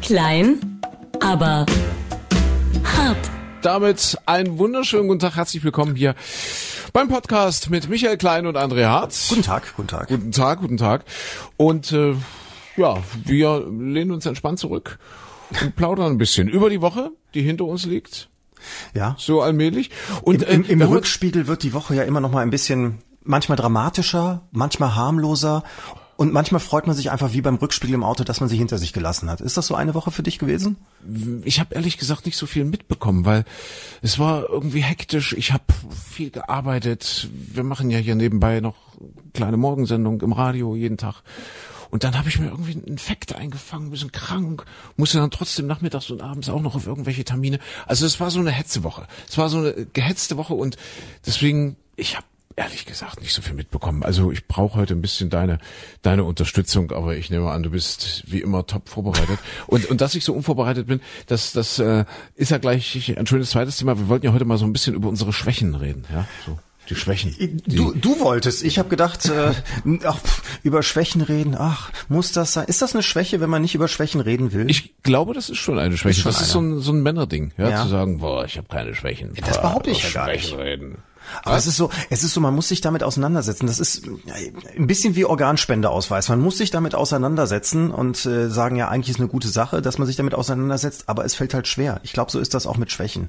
Klein, aber hart. Damit einen wunderschönen guten Tag, herzlich willkommen hier beim Podcast mit Michael Klein und André Hartz. Guten Tag, guten Tag. Guten Tag. Und wir lehnen uns entspannt zurück und plaudern ein bisschen über die Woche, die hinter uns liegt. Ja. So allmählich. Und Im Rückspiegel wird die Woche ja immer noch mal ein bisschen, manchmal dramatischer, manchmal harmloser. Und manchmal freut man sich einfach wie beim Rückspiegel im Auto, dass man sie hinter sich gelassen hat. Ist das so eine Woche für dich gewesen? Ich habe ehrlich gesagt nicht so viel mitbekommen, weil es war irgendwie hektisch. Ich habe viel gearbeitet. Wir machen ja hier nebenbei noch kleine Morgensendung im Radio jeden Tag. Und dann habe ich mir irgendwie einen Infekt eingefangen, ein bisschen krank, musste dann trotzdem nachmittags und abends auch noch auf irgendwelche Termine. Also es war so eine Hetzewoche. Es war so eine gehetzte Woche und deswegen, ich habe ehrlich gesagt nicht so viel mitbekommen. Also ich brauche heute ein bisschen deine Unterstützung, aber ich nehme an, du bist wie immer top vorbereitet. Und dass ich so unvorbereitet bin, das ist ja gleich ein schönes zweites Thema. Wir wollten ja heute mal so ein bisschen über unsere Schwächen reden, ja, so. Die Schwächen. Du wolltest. Ich habe gedacht, über Schwächen reden. Ach, muss das sein? Ist das eine Schwäche, wenn man nicht über Schwächen reden will? Ich glaube, das ist schon eine Schwäche. Das ist so ein Männerding, ja, zu sagen, ich habe keine Schwächen. Das behaupte ich ja gar nicht. Reden. Aber es ist so, man muss sich damit auseinandersetzen. Das ist ein bisschen wie Organspendeausweis. Man muss sich damit auseinandersetzen und sagen, ja, eigentlich ist eine gute Sache, dass man sich damit auseinandersetzt, aber es fällt halt schwer. Ich glaube, so ist das auch mit Schwächen.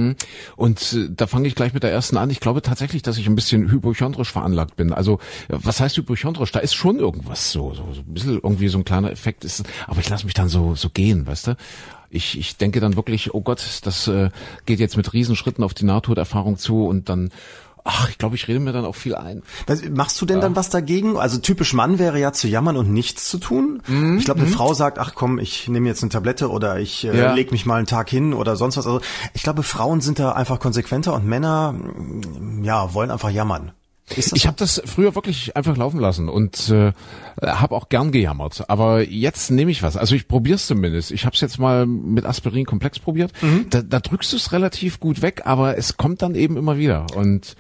Und da fange ich gleich mit der ersten an. Ich glaube tatsächlich, dass ich ein bisschen hypochondrisch veranlagt bin. Also, was heißt hypochondrisch? Da ist schon irgendwas so ein bisschen irgendwie so ein kleiner Effekt ist, aber ich lasse mich dann so gehen, weißt du? Ich denke dann wirklich, oh Gott, das geht jetzt mit Riesenschritten auf die Nahtoderfahrung zu und dann, ich glaube, ich rede mir dann auch viel ein. Machst du denn dann was dagegen? Also typisch Mann wäre ja zu jammern und nichts zu tun. Ich glaube, eine Frau sagt, ach komm, ich nehme jetzt eine Tablette oder ich leg mich mal einen Tag hin oder sonst was. Also ich glaube, Frauen sind da einfach konsequenter und Männer, wollen einfach jammern. Ich habe das früher wirklich einfach laufen lassen und habe auch gern gejammert. Aber jetzt nehme ich was. Also ich probiere es zumindest. Ich habe es jetzt mal mit Aspirin Komplex probiert. Da drückst du es relativ gut weg, aber es kommt dann eben immer wieder. Und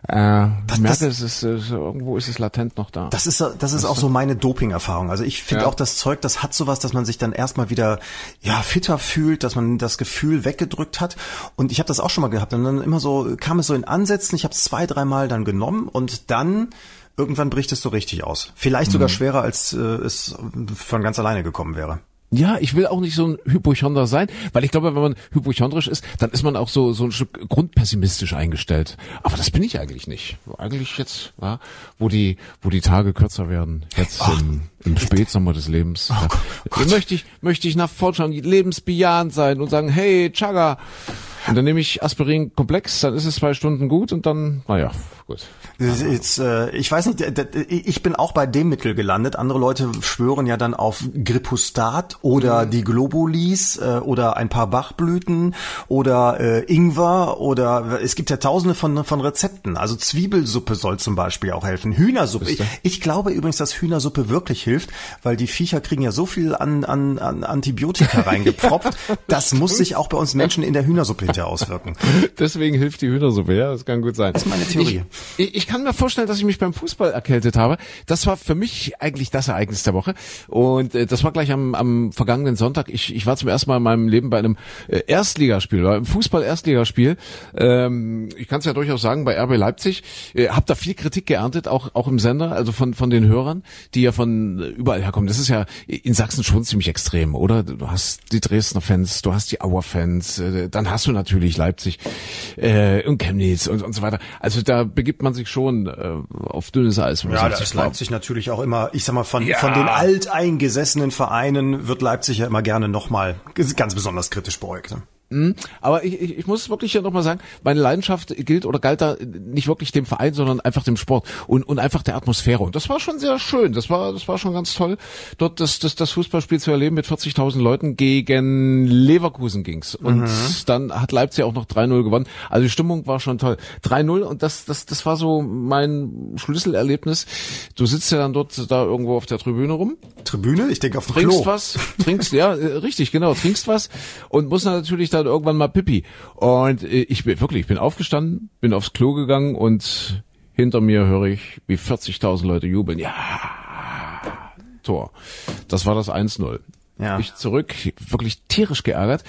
irgendwo ist es latent noch da. Das ist auch so meine Doping-Erfahrung. Also ich finde auch das Zeug, das hat sowas, dass man sich dann erstmal wieder fitter fühlt, dass man das Gefühl weggedrückt hat. Und ich habe das auch schon mal gehabt. Und dann kam es so in Ansätzen. Ich habe es 2-3 Mal dann genommen und dann irgendwann bricht es so richtig aus. Vielleicht sogar schwerer, als es von ganz alleine gekommen wäre. Ja, ich will auch nicht so ein Hypochonder sein, weil ich glaube, wenn man hypochondrisch ist, dann ist man auch so ein Stück grundpessimistisch eingestellt. Aber das bin ich eigentlich nicht. Eigentlich jetzt, wo die Tage kürzer werden, jetzt im Spätsommer des Lebens, möchte ich nach vorne schauen, lebensbejahend sein und sagen, hey, Chaga. Und dann nehme ich Aspirin Komplex, dann ist es 2 Stunden gut und dann, gut. Jetzt, ich weiß nicht, ich bin auch bei dem Mittel gelandet. Andere Leute schwören ja dann auf Gripustat oder die Globulis oder ein paar Bachblüten oder Ingwer oder es gibt ja tausende von Rezepten. Also Zwiebelsuppe soll zum Beispiel auch helfen. Hühnersuppe. Ich glaube übrigens, dass Hühnersuppe wirklich hilft, weil die Viecher kriegen ja so viel an Antibiotika reingepfropft. Das muss sich auch bei uns Menschen in der Hühnersuppe hinterher auswirken. Deswegen hilft die Hühnersuppe, ja, das kann gut sein. Das ist meine Theorie. Ich kann mir vorstellen, dass ich mich beim Fußball erkältet habe. Das war für mich eigentlich das Ereignis der Woche. Und das war gleich am vergangenen Sonntag. Ich war zum ersten Mal in meinem Leben bei einem Erstligaspiel, beim Fußball-Erstligaspiel. Ich kann es ja durchaus sagen, bei RB Leipzig. Hab da viel Kritik geerntet, auch im Sender, also von den Hörern, die ja von überall herkommen. Das ist ja in Sachsen schon ziemlich extrem, oder? Du hast die Dresdner Fans, du hast die Auer Fans, dann hast du natürlich Leipzig und Chemnitz und so weiter. Also da begibt man sich schon auf dünnes Eis. Ja, da ist Leipzig natürlich auch immer, ich sag mal, von den alteingesessenen Vereinen wird Leipzig ja immer gerne nochmal ganz besonders kritisch beäugt. Ne? Aber ich muss wirklich ja nochmal sagen, meine Leidenschaft galt da nicht wirklich dem Verein, sondern einfach dem Sport und einfach der Atmosphäre. Und das war schon sehr schön. Das war schon ganz toll, dort das Fußballspiel zu erleben mit 40.000 Leuten. Gegen Leverkusen ging's. Und dann hat Leipzig auch noch 3-0 gewonnen. Also die Stimmung war schon toll. 3-0 und das war so mein Schlüsselerlebnis. Du sitzt ja dann dort da irgendwo auf der Tribüne rum. Tribüne? Ich denke auf dem Klo. Trinkst, ja, richtig, genau, trinkst was und musst dann natürlich dann irgendwann mal Pipi. Und ich bin aufgestanden, bin aufs Klo gegangen und hinter mir höre ich, wie 40.000 Leute jubeln. Ja, Tor. Das war das 1-0. Ja. Ich zurück, wirklich tierisch geärgert.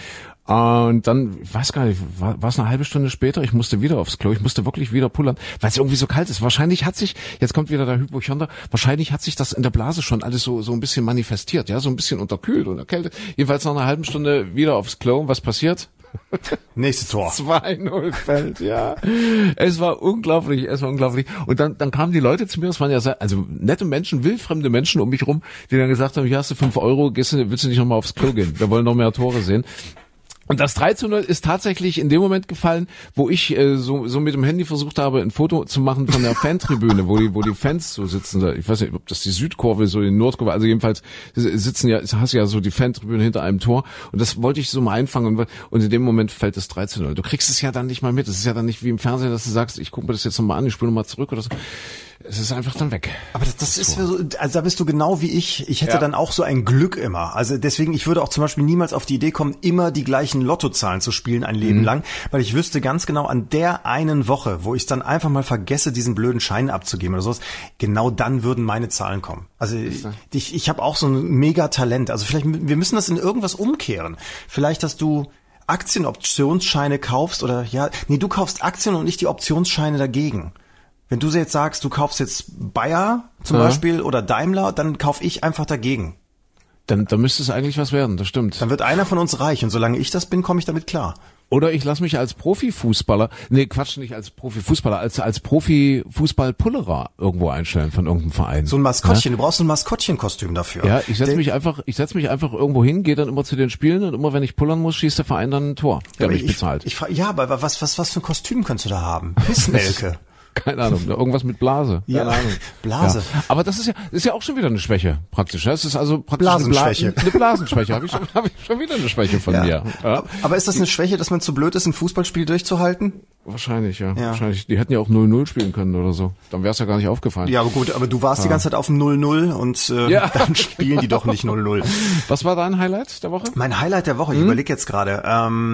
Und dann, ich weiß gar nicht, war es eine halbe Stunde später, ich musste wieder aufs Klo, ich musste wirklich wieder pullern, weil es irgendwie so kalt ist. Wahrscheinlich hat sich, jetzt kommt wieder der Hypochonder, wahrscheinlich hat sich das in der Blase schon alles so ein bisschen manifestiert, ja, so ein bisschen unterkühlt und erkältet. Jedenfalls nach einer halben Stunde wieder aufs Klo. Was passiert? Nächstes Tor. 2-0 fällt, ja. Es war unglaublich. Und dann kamen die Leute zu mir, es waren ja also nette Menschen, wildfremde Menschen um mich rum, die dann gesagt haben, hier hast du 5 €, willst du nicht nochmal aufs Klo gehen? Wir wollen noch mehr Tore sehen. Und das 3-0 ist tatsächlich in dem Moment gefallen, wo ich so mit dem Handy versucht habe, ein Foto zu machen von der Fantribüne, wo die Fans so sitzen. Ich weiß nicht, ob das die Südkurve ist oder die Nordkurve. Also jedenfalls hast du ja so die Fantribüne hinter einem Tor. Und das wollte ich so mal einfangen. Und in dem Moment fällt das 3-0. Du kriegst es ja dann nicht mal mit. Es ist ja dann nicht wie im Fernsehen, dass du sagst, ich gucke mir das jetzt nochmal an, ich spule nochmal zurück oder so. Es ist einfach dann weg. Aber das ist so, also da bist du genau wie ich. Ich hätte dann auch so ein Glück immer. Also deswegen, ich würde auch zum Beispiel niemals auf die Idee kommen, immer die gleichen Lottozahlen zu spielen ein Leben lang, weil ich wüsste ganz genau, an der einen Woche, wo ich dann einfach mal vergesse, diesen blöden Schein abzugeben oder sowas, genau dann würden meine Zahlen kommen. Also ich habe auch so ein Mega-Talent. Also vielleicht, wir müssen das in irgendwas umkehren. Vielleicht, dass du Aktienoptionsscheine kaufst du kaufst Aktien und nicht die Optionsscheine dagegen. Wenn du jetzt sagst, du kaufst jetzt Bayer zum Beispiel oder Daimler, dann kaufe ich einfach dagegen. Dann müsste es eigentlich was werden, das stimmt. Dann wird einer von uns reich und solange ich das bin, komme ich damit klar. Oder ich lasse mich als Profifußballer, nicht als Profifußballer, als Profifußballpullerer irgendwo einstellen von irgendeinem Verein. So ein Maskottchen, du brauchst so ein Maskottchenkostüm dafür. Ja, ich setz mich einfach irgendwo hin, gehe dann immer zu den Spielen und immer wenn ich pullern muss, schießt der Verein dann ein Tor, der mich bezahlt. Aber was für ein Kostüm könntest du da haben? Pissnelke. Keine Ahnung, irgendwas mit Blase. Ja, Keine Ahnung. Blase. Ja. Aber das ist ja auch schon wieder eine Schwäche, praktisch. Es ist also praktisch Blasenschwäche. Eine Blasenschwäche. Habe ich schon wieder eine Schwäche von mir. Ja. Aber ist das eine Schwäche, dass man zu blöd ist, ein Fußballspiel durchzuhalten? Wahrscheinlich, ja. Wahrscheinlich. Die hätten ja auch 0-0 spielen können oder so. Dann wäre es ja gar nicht aufgefallen. Ja, aber du warst die ganze Zeit auf dem 0-0 und dann spielen die doch nicht 0-0. Was war dein Highlight der Woche? Mein Highlight der Woche, ich überlege jetzt gerade.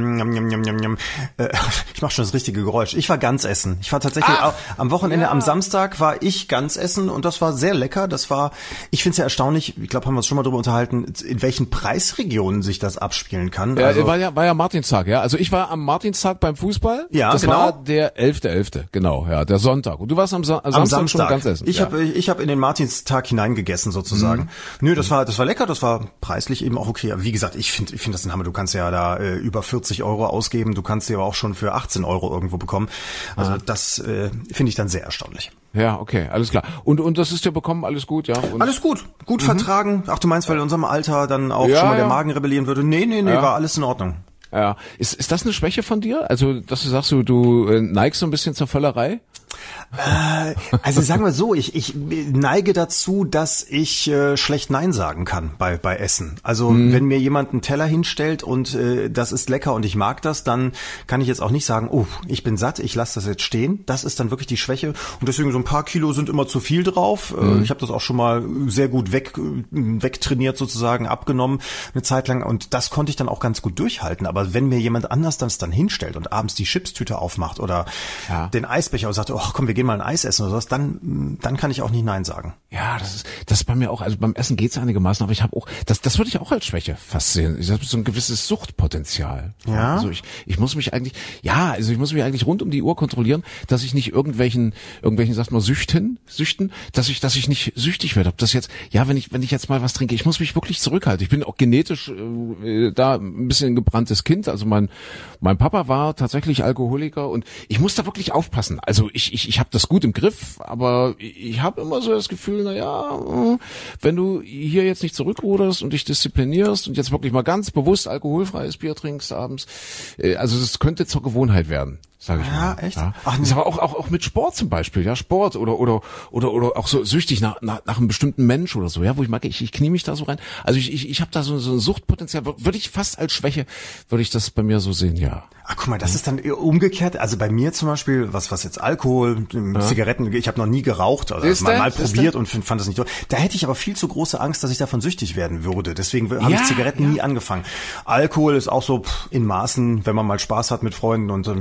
Ich mache schon das richtige Geräusch. Ich war ganz essen. Ich war tatsächlich am Wochenende, am Samstag war ich ganz essen und das war sehr lecker. Ich finde es ja erstaunlich, ich glaube, haben wir uns schon mal drüber unterhalten, in welchen Preisregionen sich das abspielen kann. Ja, war ja Martinstag, ja. Also ich war am Martinstag beim Fußball. Ja, das genau. war der 11.11., genau, ja, der Sonntag. Und du warst am Samstag schon ganz essen. Ich hab in den Martinstag hineingegessen sozusagen. Nö, das war lecker, das war preislich eben auch okay. Aber wie gesagt, ich finde das ein Hammer. Du kannst ja da über 40 € ausgeben, du kannst sie aber auch schon für 18 € irgendwo bekommen. Also das finde ich dann sehr erstaunlich. Ja, okay, alles klar. Und das ist dir bekommen, alles gut, ja? Und alles gut vertragen. Ach, du meinst, weil in unserem Alter dann auch schon mal der Magen rebellieren würde? Nee, war alles in Ordnung. Ja, ist das eine Schwäche von dir? Also, dass du sagst, du neigst so ein bisschen zur Völlerei? Also sagen wir so, ich neige dazu, dass ich schlecht Nein sagen kann bei Essen. Also wenn mir jemand einen Teller hinstellt und das ist lecker und ich mag das, dann kann ich jetzt auch nicht sagen, oh, ich bin satt, ich lasse das jetzt stehen. Das ist dann wirklich die Schwäche und deswegen so ein paar Kilo sind immer zu viel drauf. Ich habe das auch schon mal sehr gut wegtrainiert sozusagen, abgenommen eine Zeit lang und das konnte ich dann auch ganz gut durchhalten. Aber wenn mir jemand anders das dann hinstellt und abends die Chipstüte aufmacht oder den Eisbecher und sagt, oh komm, wir gehen mal ein Eis essen oder sowas, dann kann ich auch nicht Nein sagen. Ja, das ist bei mir auch, also beim Essen geht's einigermaßen, aber ich habe auch, das würde ich auch als Schwäche fast sehen. Ich habe so ein gewisses Suchtpotenzial. Ja. Also ich muss mich eigentlich rund um die Uhr kontrollieren, dass ich nicht irgendwelchen, sagt man, Süchten, dass ich nicht süchtig werde. Ob das jetzt, ja, wenn ich jetzt mal was trinke, ich muss mich wirklich zurückhalten. Ich bin auch genetisch da ein bisschen ein gebranntes Kind. Also mein Papa war tatsächlich Alkoholiker und ich muss da wirklich aufpassen. Also ich habe das gut im Griff, aber ich habe immer so das Gefühl, wenn du hier jetzt nicht zurückruderst und dich disziplinierst und jetzt wirklich mal ganz bewusst alkoholfreies Bier trinkst abends, also das könnte zur Gewohnheit werden. Sag ich mal. Echt? Ja. Das ist aber auch mit Sport zum Beispiel, ja, Sport oder auch so süchtig nach einem bestimmten Mensch oder so, ja, wo ich merke, ich knie mich da so rein. Also ich habe da so ein Suchtpotenzial, würde ich fast als Schwäche, würde ich das bei mir so sehen, ja. Ach, guck mal, das ist dann umgekehrt. Also bei mir zum Beispiel, was jetzt Alkohol, Zigaretten, ich habe noch nie geraucht, also mal probiert und fand das nicht toll. Da hätte ich aber viel zu große Angst, dass ich davon süchtig werden würde. Deswegen habe ich Zigaretten nie angefangen. Alkohol ist auch so in Maßen, wenn man mal Spaß hat mit Freunden und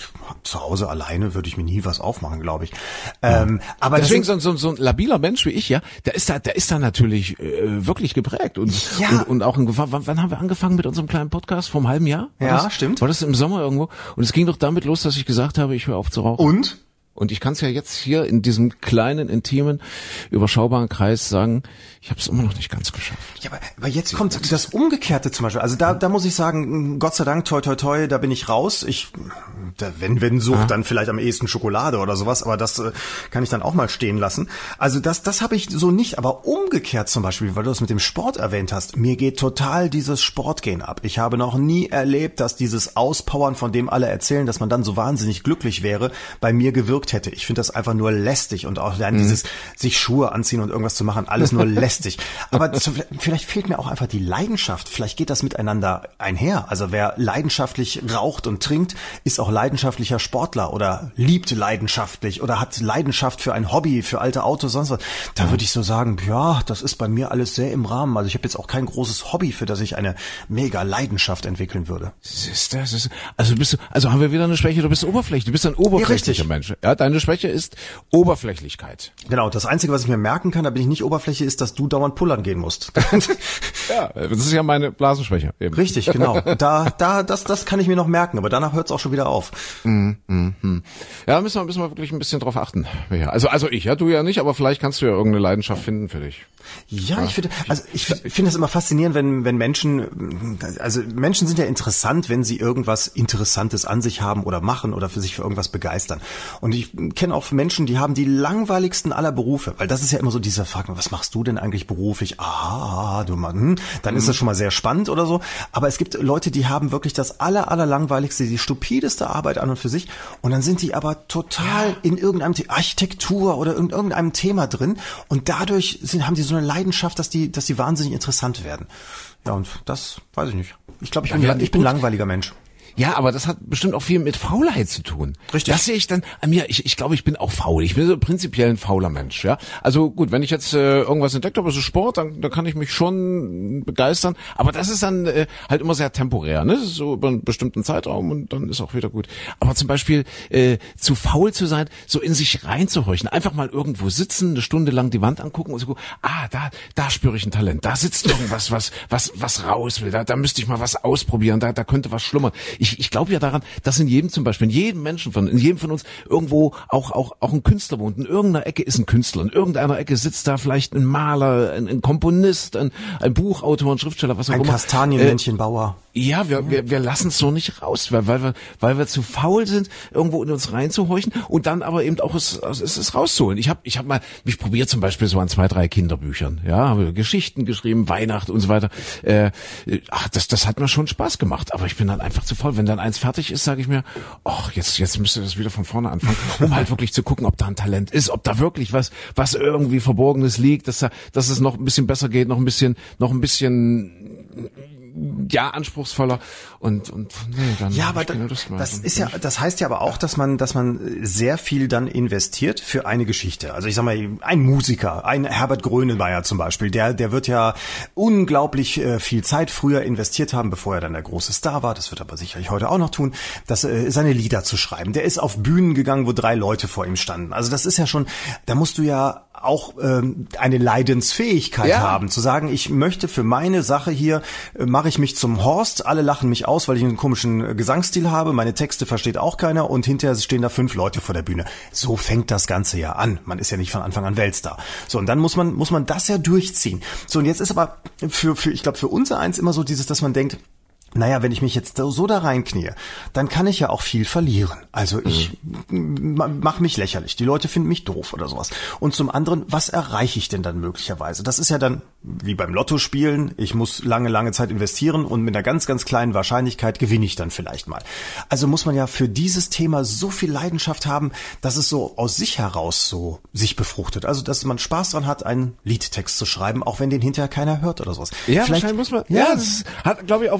zu Hause alleine würde ich mir nie was aufmachen, glaube ich. Aber deswegen so ein labiler Mensch wie ich, ja, der ist da natürlich wirklich geprägt und auch in Gefahr. Wann haben wir angefangen mit unserem kleinen Podcast? Vor einem halben Jahr? Stimmt. War das im Sommer irgendwo? Und es ging doch damit los, dass ich gesagt habe, ich höre auf zu rauchen. Und ich kann es ja jetzt hier in diesem kleinen, intimen, überschaubaren Kreis sagen, ich habe es immer noch nicht ganz geschafft. Ja, aber jetzt kommt das Umgekehrte zum Beispiel. Also da muss ich sagen, Gott sei Dank, toi toi toi, da bin ich raus. Wenn Sucht, dann vielleicht am ehesten Schokolade oder sowas, aber das kann ich dann auch mal stehen lassen. Also das habe ich so nicht, aber umgekehrt zum Beispiel, weil du das mit dem Sport erwähnt hast, mir geht total dieses Sportgehen ab. Ich habe noch nie erlebt, dass dieses Auspowern, von dem alle erzählen, dass man dann so wahnsinnig glücklich wäre, bei mir gewirkt hätte. Ich finde das einfach nur lästig und auch dann dieses sich Schuhe anziehen und irgendwas zu machen, alles nur lästig. Aber vielleicht fehlt mir auch einfach die Leidenschaft. Vielleicht geht das miteinander einher. Also wer leidenschaftlich raucht und trinkt, ist auch leidenschaftlicher Sportler oder liebt leidenschaftlich oder hat Leidenschaft für ein Hobby, für alte Autos, sonst was. Da würde ich so sagen, ja, das ist bei mir alles sehr im Rahmen. Also ich habe jetzt auch kein großes Hobby, für das ich eine mega Leidenschaft entwickeln würde. Also haben wir wieder eine Schwäche, du bist oberflächlich, du bist ein oberflächlicher Mensch. Ja, deine Schwäche ist Oberflächlichkeit. Genau, das Einzige, was ich mir merken kann, da bin ich nicht Oberfläche, ist, dass du dauernd pullern gehen musst. Ja, das ist ja meine Blasenschwäche. Eben. Richtig, genau. Das kann ich mir noch merken, aber danach hört es auch schon wieder auf. Ja, müssen wir wirklich ein bisschen drauf achten. Ja, also ich, ja, du ja nicht, aber vielleicht kannst du ja irgendeine Leidenschaft finden für dich. Ja, ich finde das immer faszinierend, wenn Menschen sind ja interessant, wenn sie irgendwas Interessantes an sich haben oder machen oder für sich für irgendwas begeistern. Und ich kenne auch Menschen, die haben die langweiligsten aller Berufe, weil das ist ja immer so diese Frage, was machst du denn eigentlich beruflich? Dann ist das schon mal sehr spannend oder so. Aber es gibt Leute, die haben wirklich das allerlangweiligste, die stupideste Arbeit an und für sich. Und dann sind die aber total in irgendeinem Architektur oder in irgendeinem Thema drin. Und dadurch haben die so eine Leidenschaft, dass die wahnsinnig interessant werden. Ja, und das weiß ich nicht. Ich glaube, ich bin ein langweiliger Mensch. Ja, aber das hat bestimmt auch viel mit Faulheit zu tun. Richtig. Das sehe ich dann an mir. Ich glaube, ich bin auch faul. Ich bin so prinzipiell ein fauler Mensch. Ja, also gut, wenn ich jetzt irgendwas entdeckt habe, so Sport, dann kann ich mich schon begeistern. Aber das ist dann halt immer sehr temporär. Ne? Das ist so über einen bestimmten Zeitraum und dann ist auch wieder gut. Aber zum Beispiel zu faul zu sein, so in sich reinzuhorchen, einfach mal irgendwo sitzen, eine Stunde lang die Wand angucken und so, da spüre ich ein Talent. Da sitzt irgendwas, was raus will. Da müsste ich mal was ausprobieren. Da könnte was schlummern. Ich glaube ja daran, dass in jedem Menschen in jedem von uns irgendwo auch ein Künstler wohnt. In irgendeiner Ecke ist ein Künstler. In irgendeiner Ecke sitzt da vielleicht ein Maler, ein Komponist, ein Buchautor, ein Schriftsteller, was auch immer. Ein Kastanienmännchenbauer. Ja, wir lassen es so nicht raus, weil wir zu faul sind, irgendwo in uns reinzuhorchen und dann aber eben auch es rauszuholen. Ich hab mal mich probiert zum Beispiel so an 2, 3 Kinderbüchern, ja, habe Geschichten geschrieben, Weihnachten und so weiter. Das hat mir schon Spaß gemacht, aber ich bin dann einfach zu faul. Wenn dann eins fertig ist, sage ich mir, jetzt müsste das wieder von vorne anfangen, um halt wirklich zu gucken, ob da ein Talent ist, ob da wirklich was irgendwie Verborgenes liegt, dass es noch ein bisschen besser geht, noch ein bisschen ja, anspruchsvoller und nee, dann ja, aber das heißt ja aber auch, dass man sehr viel dann investiert für eine Geschichte. Also ich sag mal, ein Musiker, ein Herbert Grönemeyer zum Beispiel, der wird ja unglaublich viel Zeit früher investiert haben, bevor er dann der große Star war. Das wird er aber sicherlich heute auch noch tun, seine Lieder zu schreiben. Der ist auf Bühnen gegangen, wo 3 Leute vor ihm standen. Also das ist ja schon, da musst du ja auch eine Leidensfähigkeit haben, zu sagen, ich möchte für meine Sache hier, mache ich mich zum Horst, alle lachen mich aus, weil ich einen komischen Gesangsstil habe, meine Texte versteht auch keiner und hinterher stehen da 5 Leute vor der Bühne. So fängt das Ganze ja an. Man ist ja nicht von Anfang an Weltstar. So, und dann muss man das ja durchziehen. So, und jetzt ist aber ich glaube, für unser eins immer so dieses, dass man denkt, naja, wenn ich mich jetzt so da reinknie, dann kann ich ja auch viel verlieren. Also ich mache mich lächerlich. Die Leute finden mich doof oder sowas. Und zum anderen, was erreiche ich denn dann möglicherweise? Das ist ja dann wie beim Lottospielen. Ich muss lange Zeit investieren und mit einer ganz kleinen Wahrscheinlichkeit gewinne ich dann vielleicht mal. Also muss man ja für dieses Thema so viel Leidenschaft haben, dass es so aus sich heraus so sich befruchtet. Also dass man Spaß dran hat, einen Liedtext zu schreiben, auch wenn den hinterher keiner hört oder sowas. Ja, vielleicht muss man. Ja, das hat, glaube ich, auch was mit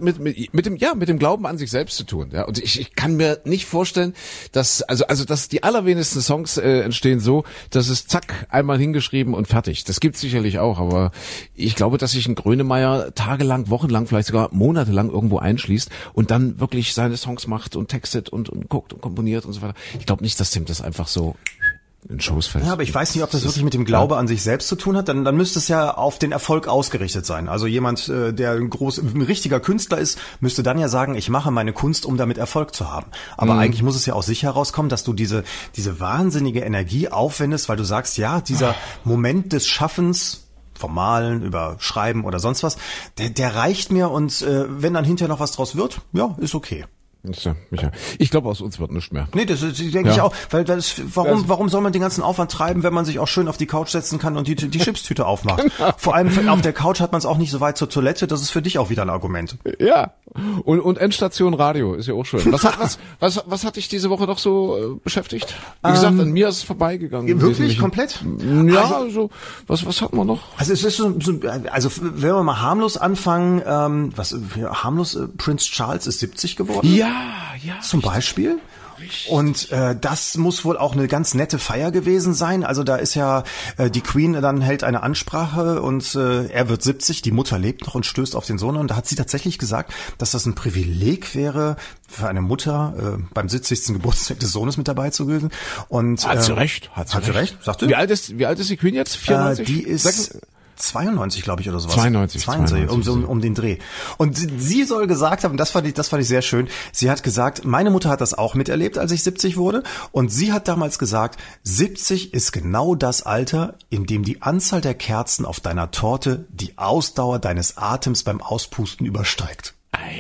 mit dem Glauben an sich selbst zu tun. Ja, und ich kann mir nicht vorstellen, dass dass die allerwenigsten Songs entstehen so, dass es zack einmal hingeschrieben und fertig. Das gibt's sicherlich auch, aber ich glaube, dass sich ein Grönemeyer tagelang, wochenlang, vielleicht sogar monatelang irgendwo einschließt und dann wirklich seine Songs macht und textet und guckt und komponiert und so weiter. Ich glaube nicht, dass dem das einfach so in Shows fällt. Ja, aber ich weiß nicht, ob das wirklich mit dem Glaube an sich selbst zu tun hat. Dann müsste es ja auf den Erfolg ausgerichtet sein. Also jemand, der ein richtiger Künstler ist, müsste dann ja sagen, ich mache meine Kunst, um damit Erfolg zu haben. Aber eigentlich muss es ja aus sich herauskommen, dass du diese wahnsinnige Energie aufwendest, weil du sagst, ja, dieser Moment des Schaffens, vom Malen über Schreiben oder sonst was, der reicht mir und wenn dann hinterher noch was draus wird, ja, ist okay. Ja, Micha. Ich glaube, aus uns wird nichts mehr. Nee, das denke ich auch. Weil warum soll man den ganzen Aufwand treiben, wenn man sich auch schön auf die Couch setzen kann und die Chipstüte aufmacht? Genau. Vor allem auf der Couch hat man es auch nicht so weit zur Toilette. Das ist für dich auch wieder ein Argument. Ja. Und Endstation Radio ist ja auch schön. Was hat dich diese Woche noch so beschäftigt? Wie gesagt, an mir ist es vorbeigegangen. Wirklich? Komplett? Ja, also was hatten wir noch? Also es ist also wenn wir mal harmlos anfangen, harmlos, Prince Charles ist 70 geworden. Ja. Zum Beispiel. Richtig. Und das muss wohl auch eine ganz nette Feier gewesen sein. Also da ist ja die Queen dann hält eine Ansprache und er wird 70, die Mutter lebt noch und stößt auf den Sohn. Und da hat sie tatsächlich gesagt, dass das ein Privileg wäre für eine Mutter beim 70. Geburtstag des Sohnes mit dabei zu gewesen. Und hat sie recht, sagst du? Wie alt ist die Queen jetzt? 94? Die ist 92, glaube ich, oder sowas. 92 um den Dreh. Und sie soll gesagt haben, das fand ich sehr schön, sie hat gesagt, meine Mutter hat das auch miterlebt, als ich 70 wurde. Und sie hat damals gesagt, 70 ist genau das Alter, in dem die Anzahl der Kerzen auf deiner Torte die Ausdauer deines Atems beim Auspusten übersteigt.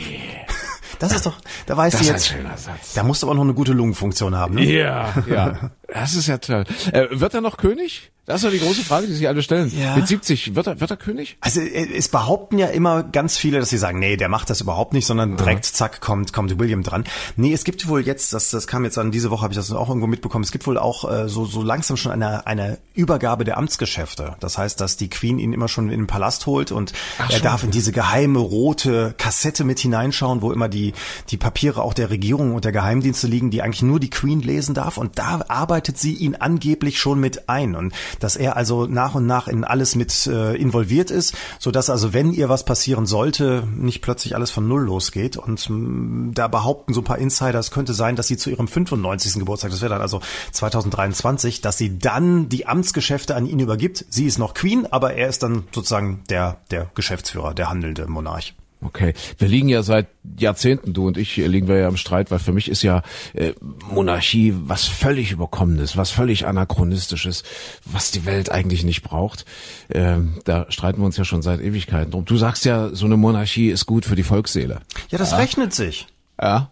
Das ist doch, da weißt du jetzt, da musst du aber noch eine gute Lungenfunktion haben, ne? Ja. Das ist ja toll. Wird er noch König? Das ist doch die große Frage, die sich alle stellen. Ja. Mit 70, wird er König? Also es behaupten ja immer ganz viele, dass sie sagen, nee, der macht das überhaupt nicht, sondern direkt, zack, kommt William dran. Nee, es gibt wohl jetzt, das kam jetzt an, diese Woche habe ich das auch irgendwo mitbekommen, es gibt wohl auch so langsam schon eine Übergabe der Amtsgeschäfte. Das heißt, dass die Queen ihn immer schon in den Palast holt und er darf in diese geheime rote Kassette mit hineinschauen, wo immer die Papiere auch der Regierung und der Geheimdienste liegen, die eigentlich nur die Queen lesen darf. Und da arbeitet sie ihn angeblich schon mit ein. Und dass er also nach und nach in alles mit involviert ist, so dass also, wenn ihr was passieren sollte, nicht plötzlich alles von Null losgeht. Und da behaupten so ein paar Insider, es könnte sein, dass sie zu ihrem 95. Geburtstag, das wäre dann also 2023, dass sie dann die Amtsgeschäfte an ihn übergibt. Sie ist noch Queen, aber er ist dann sozusagen der Geschäftsführer, der handelnde Monarch. Okay, wir liegen ja seit Jahrzehnten, du und ich, liegen wir ja im Streit, weil für mich ist ja Monarchie was völlig Überkommenes, was völlig Anachronistisches, was die Welt eigentlich nicht braucht. Da streiten wir uns ja schon seit Ewigkeiten drum. Du sagst ja, so eine Monarchie ist gut für die Volksseele. Ja, das rechnet sich. Ja,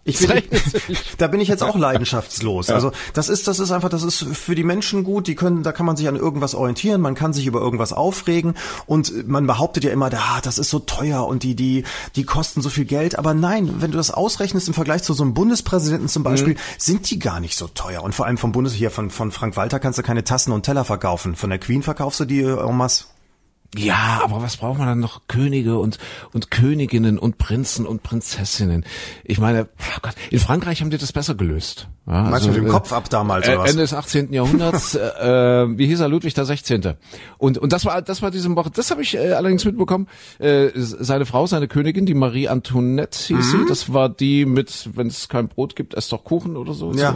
da bin ich jetzt auch leidenschaftslos. Ja. Also das ist für die Menschen gut, da kann man sich an irgendwas orientieren, man kann sich über irgendwas aufregen und man behauptet ja immer, das ist so teuer und die kosten so viel Geld, aber nein, wenn du das ausrechnest im Vergleich zu so einem Bundespräsidenten zum Beispiel, sind die gar nicht so teuer und vor allem von Frank Walter kannst du keine Tassen und Teller verkaufen, von der Queen verkaufst du die en masse. Ja, aber was braucht man dann noch? Könige und Königinnen und Prinzen und Prinzessinnen. Ich meine, oh Gott, in Frankreich haben die das besser gelöst. Ja, meinst du mit dem Kopf ab damals oder was? Ende des 18. Jahrhunderts, wie hieß er, Ludwig der 16. Und das war diese Woche, das habe ich allerdings mitbekommen, seine Frau, seine Königin, die Marie Antoinette hieß sie, das war die mit, wenn es kein Brot gibt, esst doch Kuchen oder so. Ja.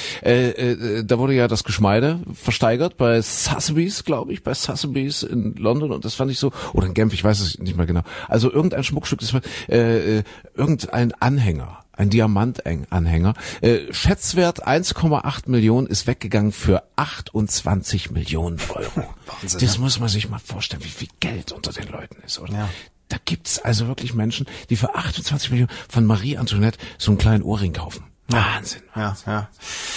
Da wurde ja das Geschmeide versteigert bei Sotheby's, glaube ich, in London und das fand ich so, oder in Genf, ich weiß es nicht mehr genau. Also irgendein Schmuckstück, das war irgendein Anhänger. Ein Diamantanhänger. Schätzwert 1,8 Millionen ist weggegangen für 28 Millionen Euro. Wahnsinn, das muss man sich mal vorstellen, wie viel Geld unter den Leuten ist, oder? Ja. Da gibt's also wirklich Menschen, die für 28 Millionen von Marie Antoinette so einen kleinen Ohrring kaufen. Wahnsinn. Ja,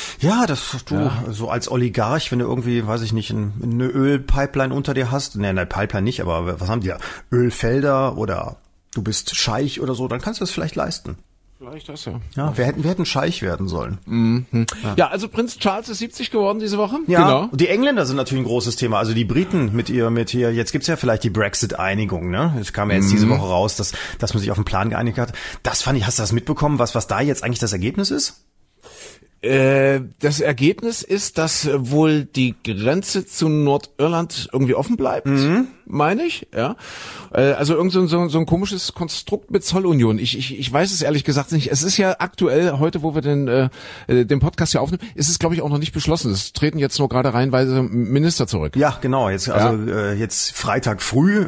so als Oligarch, wenn du irgendwie, weiß ich nicht, eine Ölpipeline unter dir hast, eine Pipeline nicht, aber was haben die ja? Ölfelder oder du bist Scheich oder so, dann kannst du das vielleicht leisten. Vielleicht das ja. Ja, wir hätten Scheich werden sollen. Ja, also Prinz Charles ist 70 geworden diese Woche. Ja, Genau. die Engländer sind natürlich ein großes Thema. Also die Briten mit hier, jetzt gibt's ja vielleicht die Brexit-Einigung, ne? Es kam ja jetzt diese Woche raus, dass man sich auf einen Plan geeinigt hat. Das fand ich, hast du das mitbekommen, was da jetzt eigentlich das Ergebnis ist? Das Ergebnis ist, dass wohl die Grenze zu Nordirland irgendwie offen bleibt, meine ich, ja. Also irgend so ein komisches Konstrukt mit Zollunion. Ich weiß es ehrlich gesagt nicht. Es ist ja aktuell, heute, wo wir den Podcast hier aufnehmen, ist es, glaube ich, auch noch nicht beschlossen. Es treten jetzt nur gerade reihenweise Minister zurück. Ja, genau. Jetzt jetzt Freitag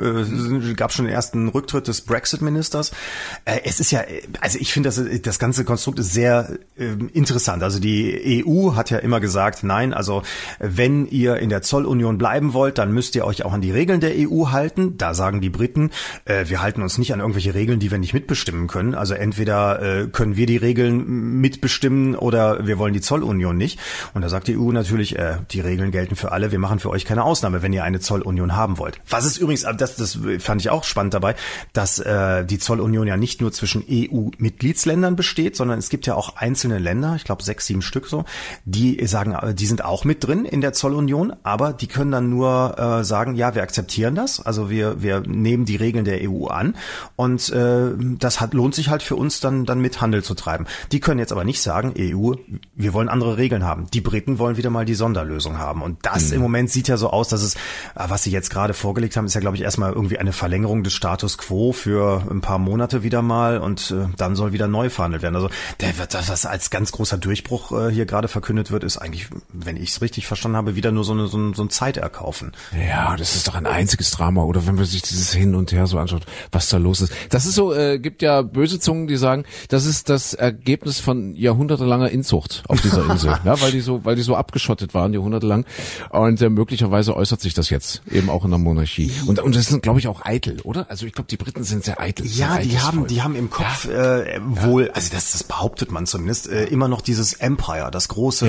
früh gab schon den ersten Rücktritt des Brexit-Ministers. Es ist ja, also ich finde, das ganze Konstrukt ist sehr interessant. Also die EU hat ja immer gesagt, nein, also wenn ihr in der Zollunion bleiben wollt, dann müsst ihr euch auch an die Regeln der EU halten. Da sagen die Briten, wir halten uns nicht an irgendwelche Regeln, die wir nicht mitbestimmen können. Also entweder können wir die Regeln mitbestimmen oder wir wollen die Zollunion nicht. Und da sagt die EU natürlich, die Regeln gelten für alle, wir machen für euch keine Ausnahme, wenn ihr eine Zollunion haben wollt. Was ist übrigens, das fand ich auch spannend dabei, dass die Zollunion ja nicht nur zwischen EU-Mitgliedsländern besteht, sondern es gibt ja auch einzelne Länder, ich glaube 6, 7 Stück so, die sagen, die sind auch mit drin in der Zollunion, aber die können dann nur sagen, ja, wir akzeptieren das, also wir nehmen die Regeln der EU an und das lohnt sich halt für uns dann mit Handel zu treiben. Die können jetzt aber nicht sagen, EU, wir wollen andere Regeln haben. Die Briten wollen wieder mal die Sonderlösung haben und das im Moment sieht ja so aus, dass es, was sie jetzt gerade vorgelegt haben, ist ja glaube ich erstmal irgendwie eine Verlängerung des Status quo für ein paar Monate wieder mal und dann soll wieder neu verhandelt werden. Also das als ganz großer Durchbruch hier gerade verkündet wird, ist eigentlich, wenn ich es richtig verstanden habe, wieder nur so ein Zeiterkaufen. Ja, das ist doch ein einziges Drama, oder wenn man sich dieses Hin und Her so anschaut, was da los ist. Das ist so, gibt ja böse Zungen, die sagen, das ist das Ergebnis von jahrhundertelanger Inzucht auf dieser Insel, ja, weil die so abgeschottet waren, jahrhundertelang. Und möglicherweise äußert sich das jetzt eben auch in der Monarchie. Und das sind, glaube ich, auch eitel, oder? Also ich glaube, die Briten sind sehr eitel. Ja, die haben im Kopf wohl, also das behauptet man zumindest, immer noch dieses Empire, das große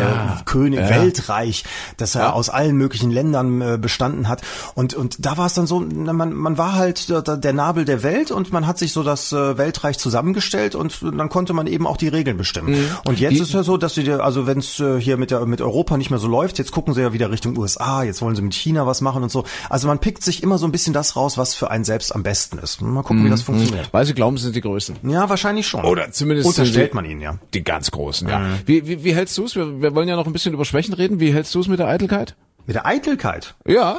Weltreich, das aus allen möglichen Ländern bestanden hat. Und da war es dann so, man war halt der Nabel der Welt und man hat sich so das Weltreich zusammengestellt und dann konnte man eben auch die Regeln bestimmen. Und jetzt ist ja so, dass also wenn es hier mit Europa nicht mehr so läuft, jetzt gucken sie ja wieder Richtung USA, jetzt wollen sie mit China was machen und so. Also man pickt sich immer so ein bisschen das raus, was für einen selbst am besten ist. Mal gucken, wie das funktioniert. Weil sie glauben, sie sind die Größten. Ja, wahrscheinlich schon. Oder zumindest unterstellt man ihnen, ja. Die ganz Großen, ja. Wie hältst du es? Wir wollen ja noch ein bisschen über Schwächen reden. Wie hältst du es mit der Eitelkeit? Mit der Eitelkeit? Ja.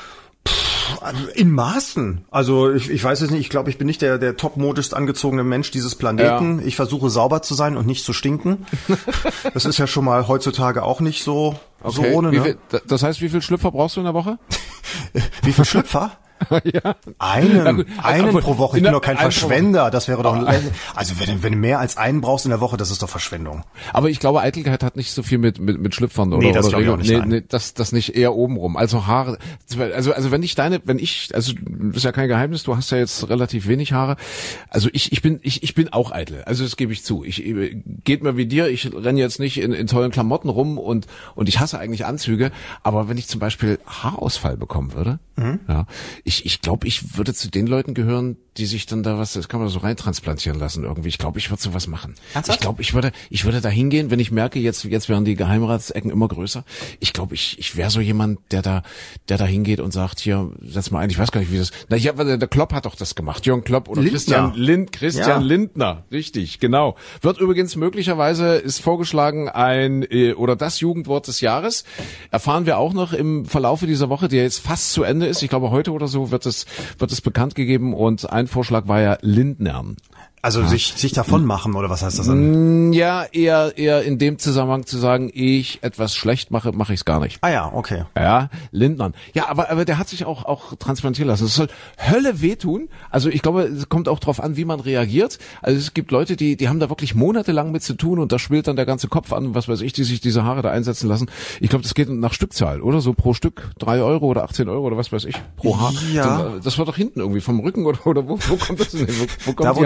In Maßen. Also ich weiß es nicht, ich glaube, ich bin nicht der topmodischst angezogene Mensch dieses Planeten. Ja. Ich versuche sauber zu sein und nicht zu stinken. Das ist ja schon mal heutzutage auch nicht so ohne. Ne? Das heißt, wie viel Schlüpfer brauchst du in der Woche? Wie viel Schlüpfer? Ja. Einen pro Woche. Ich bin doch kein Verschwender. Das wäre doch, also wenn du mehr als einen brauchst in der Woche, das ist doch Verschwendung. Aber ich glaube, Eitelkeit hat nicht so viel mit Schlüpfern oder. Nee, das glaube ich auch nicht. Nee, das nicht eher obenrum. Also Haare, also wenn ich, also das ist ja kein Geheimnis, du hast ja jetzt relativ wenig Haare. Also ich bin auch eitel. Also das gebe ich zu. Geht mir wie dir, ich renne jetzt nicht in tollen Klamotten rum und ich hasse eigentlich Anzüge, aber wenn ich zum Beispiel Haarausfall bekommen würde, ja, ich glaube, ich würde zu den Leuten gehören, die sich dann das kann man so reintransplantieren lassen irgendwie. Ich glaube, ich würde sowas machen. Ernsthaft? Ich glaube, ich würde da hingehen, wenn ich merke, jetzt werden die Geheimratsecken immer größer. Ich glaube, ich wäre so jemand, der da hingeht und sagt, hier, setz mal ein, ich weiß gar nicht, wie das, der Klopp hat doch das gemacht, Jürgen Klopp oder Lindner. Christian Lindner, richtig, genau. Wird übrigens möglicherweise, ist vorgeschlagen, oder das Jugendwort des Jahres. Erfahren wir auch noch im Verlaufe dieser Woche, die jetzt fast zu Ende ist. Ich glaube, heute oder so wird es bekannt gegeben und ein Vorschlag war ja Lindnern. Also sich davon machen, oder was heißt das dann? Ja, eher in dem Zusammenhang zu sagen, ich etwas schlecht mache ich es gar nicht. Ah ja, okay. Ja, Lindnern. Ja, aber der hat sich auch transplantieren lassen. Es soll Hölle wehtun. Also ich glaube, es kommt auch drauf an, wie man reagiert. Also es gibt Leute, die haben da wirklich monatelang mit zu tun und da schwillt dann der ganze Kopf an, was weiß ich, die sich diese Haare da einsetzen lassen. Ich glaube, das geht nach Stückzahl, oder? So pro Stück 3 Euro oder 18 Euro oder was weiß ich, pro Haar. Ja. Das war doch hinten irgendwie vom Rücken oder wo kommt das denn hin? Wo kommt da, wo die Haare sich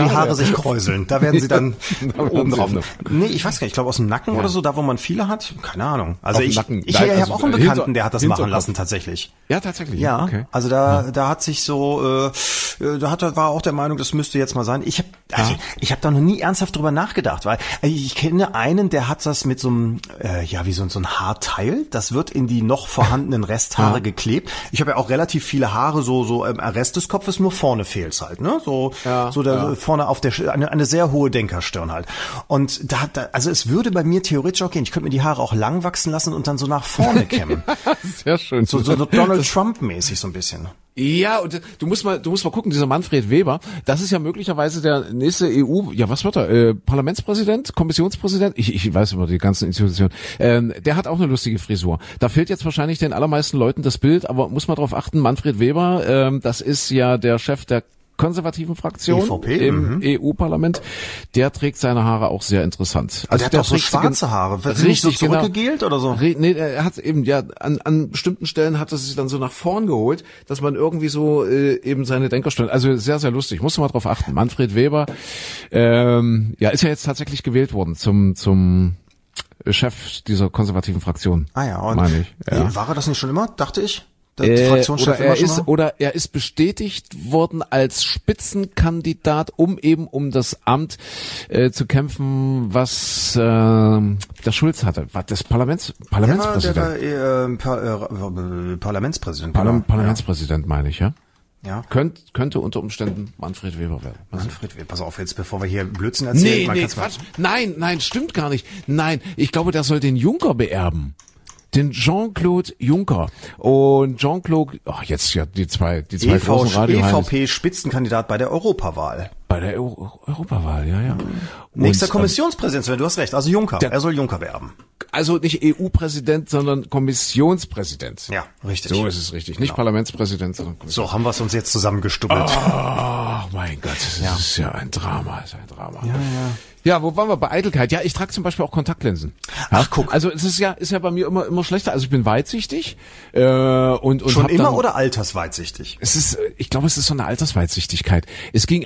nicht kräuseln. Da werden sie dann oben drauf. noch. Nee, ich weiß gar nicht, ich glaube aus dem Nacken oder so, da wo man viele hat. Keine Ahnung. Also Auf dem ich Nacken. habe Nein, also auch einen Bekannten, hinter- der hat das Hinterkopf. machen lassen tatsächlich. Ja, tatsächlich. Ja, Okay. also da hat sich so, war auch der Meinung, das müsste jetzt mal sein. Ich habe da noch nie ernsthaft drüber nachgedacht, weil ich kenne einen, der hat das mit so einem, wie so ein Haarteil, das wird in die noch vorhandenen Resthaare geklebt. Ich habe ja auch relativ viele Haare, so Rest des Kopfes, nur vorne fehlt's halt, ne? Vorne auf der eine sehr hohe Denkerstirn halt. Und also es würde bei mir theoretisch auch gehen. Ich könnte mir die Haare auch lang wachsen lassen und dann so nach vorne kämmen. Sehr schön. So Donald Trump-mäßig so ein bisschen. Ja, und du musst mal gucken, dieser Manfred Weber, das ist ja möglicherweise der nächste was wird er? Parlamentspräsident, Kommissionspräsident? Ich weiß immer die ganzen Institutionen. Der hat auch eine lustige Frisur. Da fehlt jetzt wahrscheinlich den allermeisten Leuten das Bild, aber muss man drauf achten, Manfred Weber, das ist ja der Chef der konservativen Fraktion EVP, im EU-Parlament, der trägt seine Haare auch sehr interessant. Also der hat doch so trägt sie schwarze Haare. Wird richtig, nicht so genau. zurückgegelt oder so? Nee, er hat eben, an bestimmten Stellen hat er sich dann so nach vorn geholt, dass man irgendwie so eben seine Denkerstellen, also sehr, sehr lustig, muss man mal drauf achten. Manfred Weber, ist ja jetzt tatsächlich gewählt worden zum Chef dieser konservativen Fraktion. Ah ja, und meine ich. Ja. war er das nicht schon immer, dachte ich? Die Fraktionschef immer schon mal? Er ist bestätigt worden als Spitzenkandidat, um das Amt zu kämpfen, was der Schulz hatte. Was das Parlamentspräsident? Parlamentspräsident. Parlamentspräsident meine ich, ja. Ja. Könnte unter Umständen Manfred Weber werden. Manfred Weber, pass auf jetzt, bevor wir hier Blödsinn erzählen. Nee, Quatsch. Nein, stimmt gar nicht. Nein, ich glaube, der soll den Juncker beerben. Den Jean-Claude Juncker. Und Jean-Claude, jetzt ja die zwei großen Radioheinis. EVP-Spitzenkandidat bei der Europawahl. Bei der Europawahl, ja. Nächster Kommissionspräsident, du hast recht, also Juncker. Er soll Juncker beerben. Also nicht EU-Präsident, sondern Kommissionspräsident. Ja, richtig. So ist es richtig. Nicht Parlamentspräsident, sondern So haben wir es uns jetzt zusammengestubbelt. Oh mein Gott, das ist ja ein Drama. Ja, wo waren wir? Bei Eitelkeit. Ja, ich trage zum Beispiel auch Kontaktlinsen. Ach, guck. Also es ist ja bei mir immer schlechter. Also ich bin weitsichtig und Schon hab immer dann, oder altersweitsichtig? ich glaube, es ist so eine Altersweitsichtigkeit. Es ging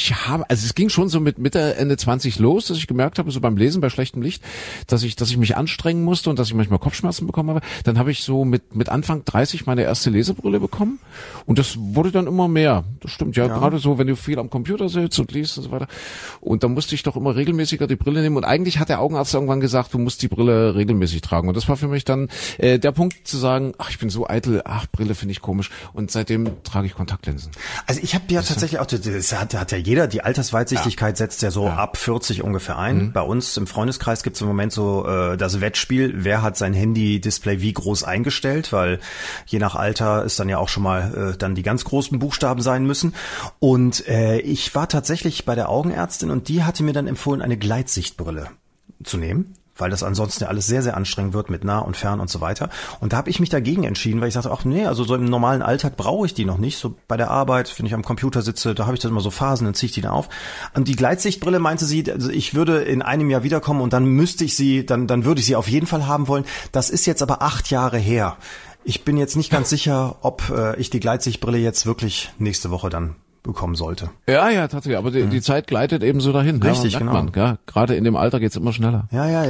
schon so mit Mitte, Ende 20 los, dass ich gemerkt habe, so beim Lesen bei schlechtem Licht, dass ich mich anstrengen musste und dass ich manchmal Kopfschmerzen bekommen habe. Dann habe ich so mit Anfang 30 meine erste Lesebrille bekommen und das wurde dann immer mehr. Das stimmt ja. Gerade so, wenn du viel am Computer sitzt und liest und so weiter. Und dann musste ich doch immer regelmäßiger die Brille nehmen und eigentlich hat der Augenarzt irgendwann gesagt, du musst die Brille regelmäßig tragen und das war für mich dann der Punkt zu sagen, ich bin so eitel, Brille finde ich komisch und seitdem trage ich Kontaktlinsen. Also ich habe ja tatsächlich auch, das hat ja jeder, die Altersweitsichtigkeit setzt ja so ab 40 ungefähr ein. Bei uns im Freundeskreis gibt es im Moment so das Wettspiel, wer hat sein Handy-Display wie groß eingestellt, weil je nach Alter ist dann ja auch schon mal dann die ganz großen Buchstaben sein müssen. Und ich war tatsächlich bei der Augenärztin und die hatte mir dann empfohlen, eine Gleitsichtbrille zu nehmen, weil das ansonsten ja alles sehr, sehr anstrengend wird mit nah und fern und so weiter. Und da habe ich mich dagegen entschieden, weil ich sagte, also so im normalen Alltag brauche ich die noch nicht. So bei der Arbeit, wenn ich am Computer sitze, da habe ich das immer so Phasen, dann ziehe ich die da auf. Und die Gleitsichtbrille meinte sie, also ich würde in einem Jahr wiederkommen und dann müsste ich sie, dann würde ich sie auf jeden Fall haben wollen. Das ist jetzt aber 8 Jahre her. Ich bin jetzt nicht ganz sicher, ob ich die Gleitsichtbrille jetzt wirklich nächste Woche dann bekommen sollte. Ja, tatsächlich, aber die Zeit gleitet eben so dahin. Richtig, merkt genau. Man, ja, gerade in dem Alter geht's immer schneller.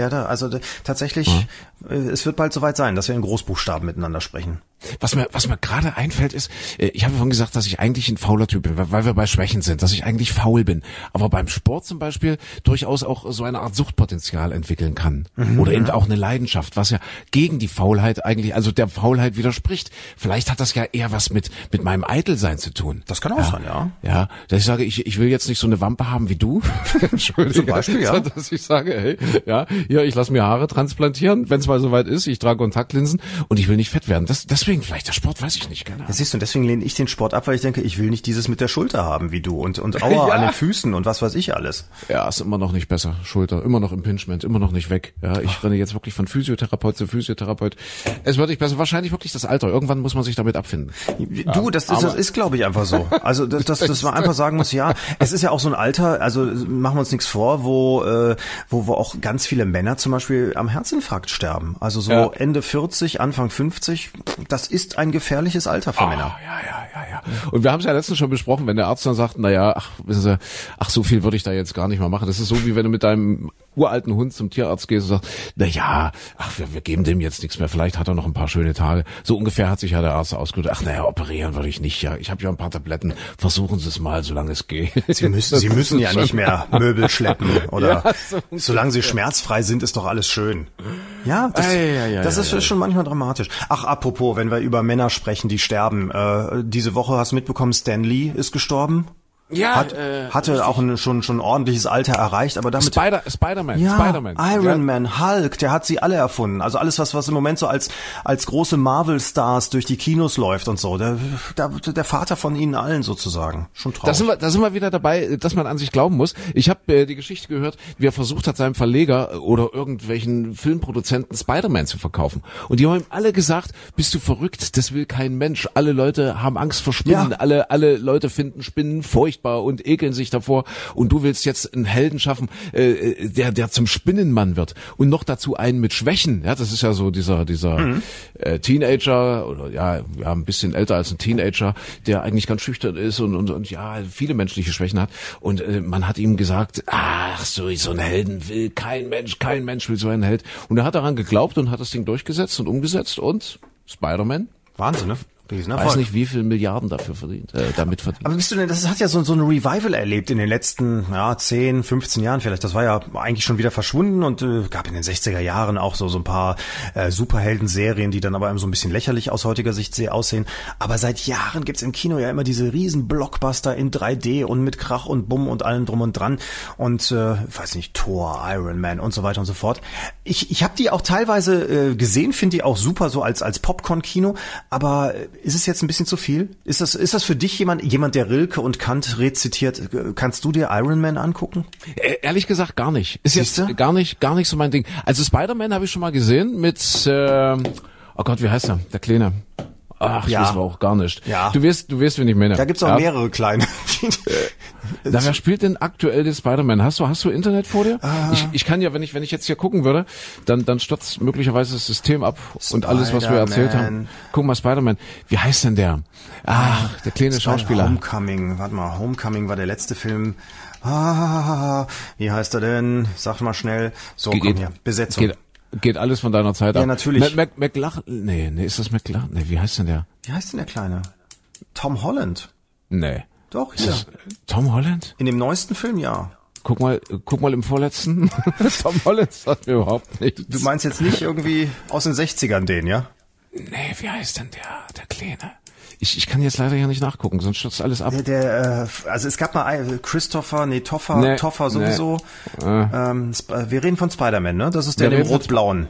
Tatsächlich, es wird bald soweit sein, dass wir in Großbuchstaben miteinander sprechen. Was mir gerade einfällt ist, ich habe vorhin gesagt, dass ich eigentlich ein fauler Typ bin, weil wir bei Schwächen sind, dass ich eigentlich faul bin. Aber beim Sport zum Beispiel durchaus auch so eine Art Suchtpotenzial entwickeln kann. Oder eben auch eine Leidenschaft, was ja gegen die Faulheit eigentlich, also der Faulheit widerspricht. Vielleicht hat das ja eher was mit meinem Eitelsein zu tun. Das kann auch sein, ja. Ja, dass ich sage, ich will jetzt nicht so eine Wampe haben wie du. Entschuldigung. Zum Beispiel, ja. Dass ich sage, hey, ja, hier, ich lasse mir Haare transplantieren, wenn es mal soweit ist. Ich trage Kontaktlinsen und ich will nicht fett werden. Deswegen vielleicht der Sport, weiß ich nicht, keine Ahnung. Ja, siehst du, und deswegen lehne ich den Sport ab, weil ich denke, ich will nicht dieses mit der Schulter haben wie du und Aua an den Füßen und was weiß ich alles. Ja, ist immer noch nicht besser. Schulter, immer noch Impingement, immer noch nicht weg. Ja, ich renne jetzt wirklich von Physiotherapeut zu Physiotherapeut. Es wird nicht besser. Wahrscheinlich wirklich das Alter. Irgendwann muss man sich damit abfinden. Du, das ist glaube ich einfach so. Also, dass man einfach sagen muss, ja, es ist ja auch so ein Alter, also machen wir uns nichts vor, wo auch ganz viele Männer zum Beispiel am Herzinfarkt sterben. Also so Ende 40, Anfang 50, das ist ein gefährliches Alter für Männer. Ja. Und wir haben es ja letztens schon besprochen, wenn der Arzt dann sagt, naja, wissen Sie, so viel würde ich da jetzt gar nicht mehr machen. Das ist so, wie wenn du mit deinem uralten Hund zum Tierarzt gehst und sagst, naja, wir geben dem jetzt nichts mehr, vielleicht hat er noch ein paar schöne Tage. So ungefähr hat sich ja der Arzt ausgedrückt. Operieren würde ich nicht, ja. Ich habe ja ein paar Tabletten, versuchen Sie es mal, solange es geht. Sie müssen ja nicht mehr Möbel schleppen, oder? Ja, solange sie schmerzfrei sind, ist doch alles schön. Ja, das ist schon manchmal dramatisch. Ach, apropos, wenn wir über Männer sprechen, die sterben. Diese Woche hast du mitbekommen, Stan Lee ist gestorben. Ja, hatte auch schon ordentliches Alter erreicht, aber damit Spider-Man, ja, Spider-Man, Iron Man, Hulk, der hat sie alle erfunden. Also alles was im Moment so als große Marvel-Stars durch die Kinos läuft und so. Der Vater von ihnen allen sozusagen. Schon traurig. Da sind wir wieder dabei, dass man an sich glauben muss. Ich habe die Geschichte gehört, wie er versucht hat, seinem Verleger oder irgendwelchen Filmproduzenten Spider-Man zu verkaufen. Und die haben ihm alle gesagt, bist du verrückt? Das will kein Mensch. Alle Leute haben Angst vor Spinnen. Ja. Alle Leute finden Spinnen furchtbar und ekeln sich davor, und du willst jetzt einen Helden schaffen, der zum Spinnenmann wird, und noch dazu einen mit Schwächen. Ja, das ist ja so dieser Teenager, oder ja, ein bisschen älter als ein Teenager, der eigentlich ganz schüchtern ist und ja, viele menschliche Schwächen hat, und man hat ihm gesagt, so einen Helden will kein Mensch will so einen Held, und er hat daran geglaubt und hat das Ding durchgesetzt und umgesetzt, und Spider-Man, Wahnsinn, ne? Ich weiß nicht, wie viel Milliarden damit verdient. Aber bist du denn, das hat ja so ein Revival erlebt in den letzten 10, 15 Jahren vielleicht. Das war ja eigentlich schon wieder verschwunden, und gab in den 60er Jahren auch so ein paar Superhelden-Serien, die dann aber so ein bisschen lächerlich aus heutiger Sicht aussehen. Aber seit Jahren gibt's im Kino ja immer diese riesen Blockbuster in 3D und mit Krach und Bumm und allem drum und dran. Und weiß nicht, Thor, Iron Man und so weiter und so fort. Ich habe die auch teilweise gesehen, finde die auch super so als Popcorn-Kino, aber ist es jetzt ein bisschen zu viel? Ist das für dich jemand, der Rilke und Kant rezitiert? Kannst du dir Iron Man angucken? Ehrlich gesagt gar nicht. Ist jetzt gar nicht so mein Ding. Also Spider-Man habe ich schon mal gesehen mit, oh Gott, wie heißt er? Der Kleine. Ach, ich weiß aber auch gar nicht. Ja. Du wirst, wen ich meine. Da gibt's auch mehrere kleine. Wer spielt denn aktuell den Spider-Man? Hast du Internet vor dir? Ich kann ja, wenn ich jetzt hier gucken würde, dann stürzt möglicherweise das System ab und alles, was wir erzählt haben. Guck mal, Spider-Man. Wie heißt denn der? Ach, der kleine Schauspieler. Homecoming. Warte mal, Homecoming war der letzte Film. Wie heißt er denn? Sag mal schnell. So, komm hier. Besetzung. Geht alles von deiner Zeit ab. Ja, natürlich. Nee, ist das McLachlan? Nee, wie heißt denn der? Wie heißt denn der Kleine? Tom Holland. Nee. Doch, hier. Tom Holland? In dem neuesten Film, ja. Guck mal im vorletzten. Tom Holland sagt mir überhaupt nichts. Du meinst jetzt nicht irgendwie aus den 60ern den, ja? Nee, wie heißt denn der Kleine? Ich kann jetzt leider ja nicht nachgucken, sonst stürzt alles ab. Also es gab mal Toffer sowieso. Wir reden von Spider-Man, ne? Das ist der mit dem rot-blauen.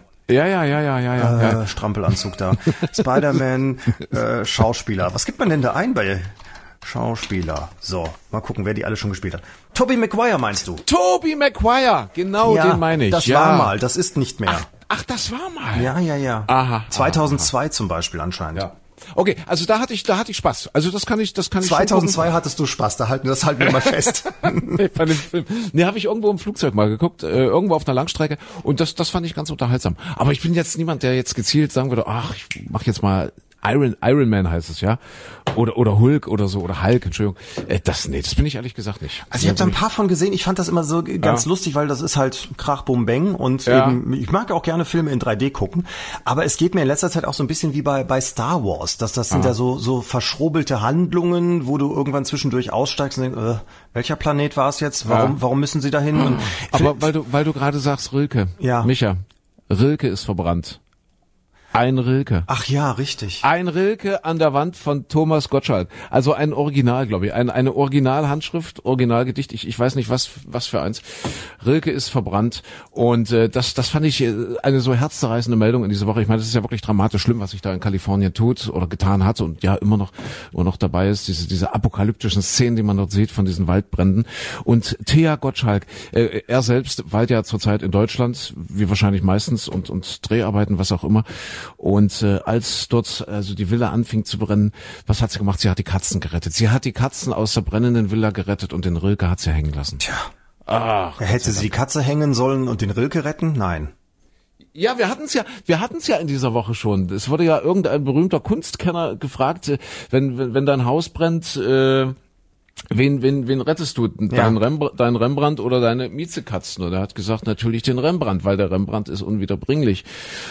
Ja. Strampelanzug da. Spider-Man, Schauspieler. Was gibt man denn da ein bei Schauspieler? So, mal gucken, wer die alle schon gespielt hat. Tobey Maguire meinst du? Tobey Maguire, genau, den meine ich. Das war mal, das ist nicht mehr. Ach, das war mal. Ja. Aha. 2002 zum Beispiel anscheinend. Ja. Okay, also da hatte ich Spaß. Also das kann ich 2002 hattest du Spaß, da halten wir mal fest. Nee, bei dem Film. Nee, habe ich irgendwo im Flugzeug mal geguckt, irgendwo auf einer Langstrecke, und das fand ich ganz unterhaltsam. Aber ich bin jetzt niemand, der jetzt gezielt sagen würde, ich mach jetzt mal Iron Man heißt es, ja. Oder Hulk oder so, oder Hulk, Entschuldigung. Das bin ich ehrlich gesagt nicht. Also ich habe da ein paar von gesehen, ich fand das immer so ganz lustig, weil das ist halt Krach, Bum, Bang, und eben, ich mag auch gerne Filme in 3D gucken, aber es geht mir in letzter Zeit auch so ein bisschen wie bei Star Wars, das sind ja so verschrobelte Handlungen, wo du irgendwann zwischendurch aussteigst und denkst, welcher Planet war es jetzt? Warum müssen sie dahin? Und aber weil du gerade sagst Rilke. Ja. Micha, Rilke ist verbrannt. Ein Rilke. Ach ja, richtig. Ein Rilke an der Wand von Thomas Gottschalk. Also ein Original, glaube ich. Eine Originalhandschrift, Originalgedicht. Ich weiß nicht, was für eins. Rilke ist verbrannt. Und das fand ich eine so herzzerreißende Meldung in dieser Woche. Ich meine, das ist ja wirklich dramatisch schlimm, was sich da in Kalifornien tut oder getan hat und ja immer noch dabei ist. Diese apokalyptischen Szenen, die man dort sieht von diesen Waldbränden. Und Thea Gottschalk, er selbst weilt ja zurzeit in Deutschland, wie wahrscheinlich meistens, und Dreharbeiten, was auch immer. Und als dort also die Villa anfing zu brennen, was hat sie gemacht? Sie hat die Katzen gerettet. Sie hat die Katzen aus der brennenden Villa gerettet und den Rilke hat sie hängen lassen. Tja. Hätte sie die Katze hängen sollen und den Rilke retten? Nein. Ja, wir hatten's ja in dieser Woche schon. Es wurde ja irgendein berühmter Kunstkenner gefragt, wenn dein Haus brennt, wen rettest du? Dein Rembrandt oder deine Miezekatzen? Und er hat gesagt, natürlich den Rembrandt, weil der Rembrandt ist unwiederbringlich.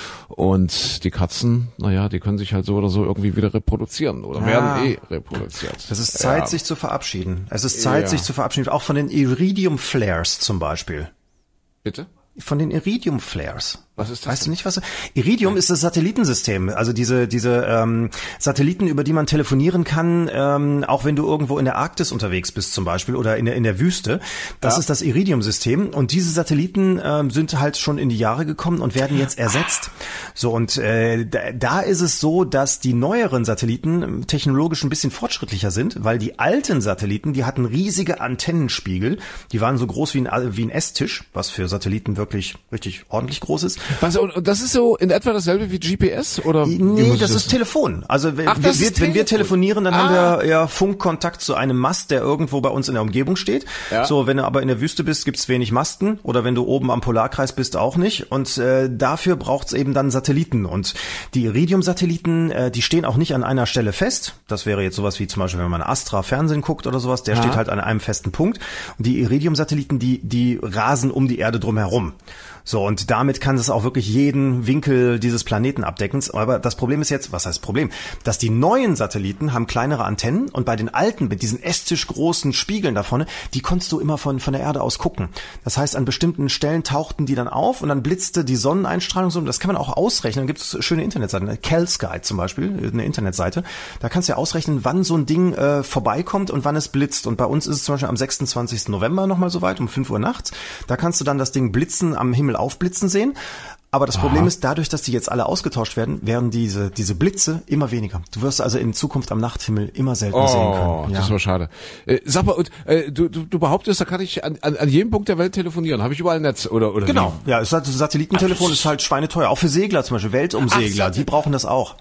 Und die Katzen, die können sich halt so oder so irgendwie wieder reproduzieren oder werden reproduziert. Es ist Zeit, sich zu verabschieden. Sich zu verabschieden, auch von den Iridium-Flares zum Beispiel. Bitte? Von den Iridium-Flares. Was ist das? Weißt du nicht, was? Iridium ist das Satellitensystem, also diese Satelliten, über die man telefonieren kann, auch wenn du irgendwo in der Arktis unterwegs bist zum Beispiel oder in der Wüste. Das ist das Iridium-System und diese Satelliten sind halt schon in die Jahre gekommen und werden jetzt ersetzt. So und da ist es so, dass die neueren Satelliten technologisch ein bisschen fortschrittlicher sind, weil die alten Satelliten, die hatten riesige Antennenspiegel, die waren so groß wie ein Esstisch, was für Satelliten wirklich richtig ordentlich groß ist. Und das ist so in etwa dasselbe wie GPS oder? Nee, das ist Telefon. Also wenn wir telefonieren, dann haben wir ja Funkkontakt zu einem Mast, der irgendwo bei uns in der Umgebung steht. Ja. So, wenn du aber in der Wüste bist, gibt's wenig Masten oder wenn du oben am Polarkreis bist, auch nicht. Und dafür braucht's eben dann Satelliten. Und die Iridium-Satelliten, die stehen auch nicht an einer Stelle fest. Das wäre jetzt sowas wie zum Beispiel, wenn man Astra Fernsehen guckt oder sowas, der steht halt an einem festen Punkt. Und die Iridium-Satelliten, die rasen um die Erde drumherum. So, und damit kann es auch wirklich jeden Winkel dieses Planeten abdecken. Aber das Problem ist jetzt, was heißt Problem? Dass die neuen Satelliten haben kleinere Antennen und bei den alten, mit diesen Esstisch großen Spiegeln da vorne, die konntest du immer von der Erde aus gucken. Das heißt, an bestimmten Stellen tauchten die dann auf und dann blitzte die Sonneneinstrahlung so. Das kann man auch ausrechnen. Dann gibt es schöne Internetseiten. Calsky zum Beispiel, eine Internetseite. Da kannst du ja ausrechnen, wann so ein Ding vorbeikommt und wann es blitzt. Und bei uns ist es zum Beispiel am 26. November nochmal soweit, um 5 Uhr nachts. Da kannst du dann das Ding blitzen am Himmel aufblitzen sehen. Aber das Problem ist, dadurch, dass die jetzt alle ausgetauscht werden diese Blitze immer weniger. Du wirst also in Zukunft am Nachthimmel immer seltener sehen können. Das war schade. Sag mal, und du behauptest, da kann ich an jedem Punkt der Welt telefonieren. Habe ich überall ein Netz oder Genau. Wie? Ja, Satellitentelefon ist halt schweineteuer. Auch für Segler zum Beispiel, Weltumsegler, die brauchen das auch.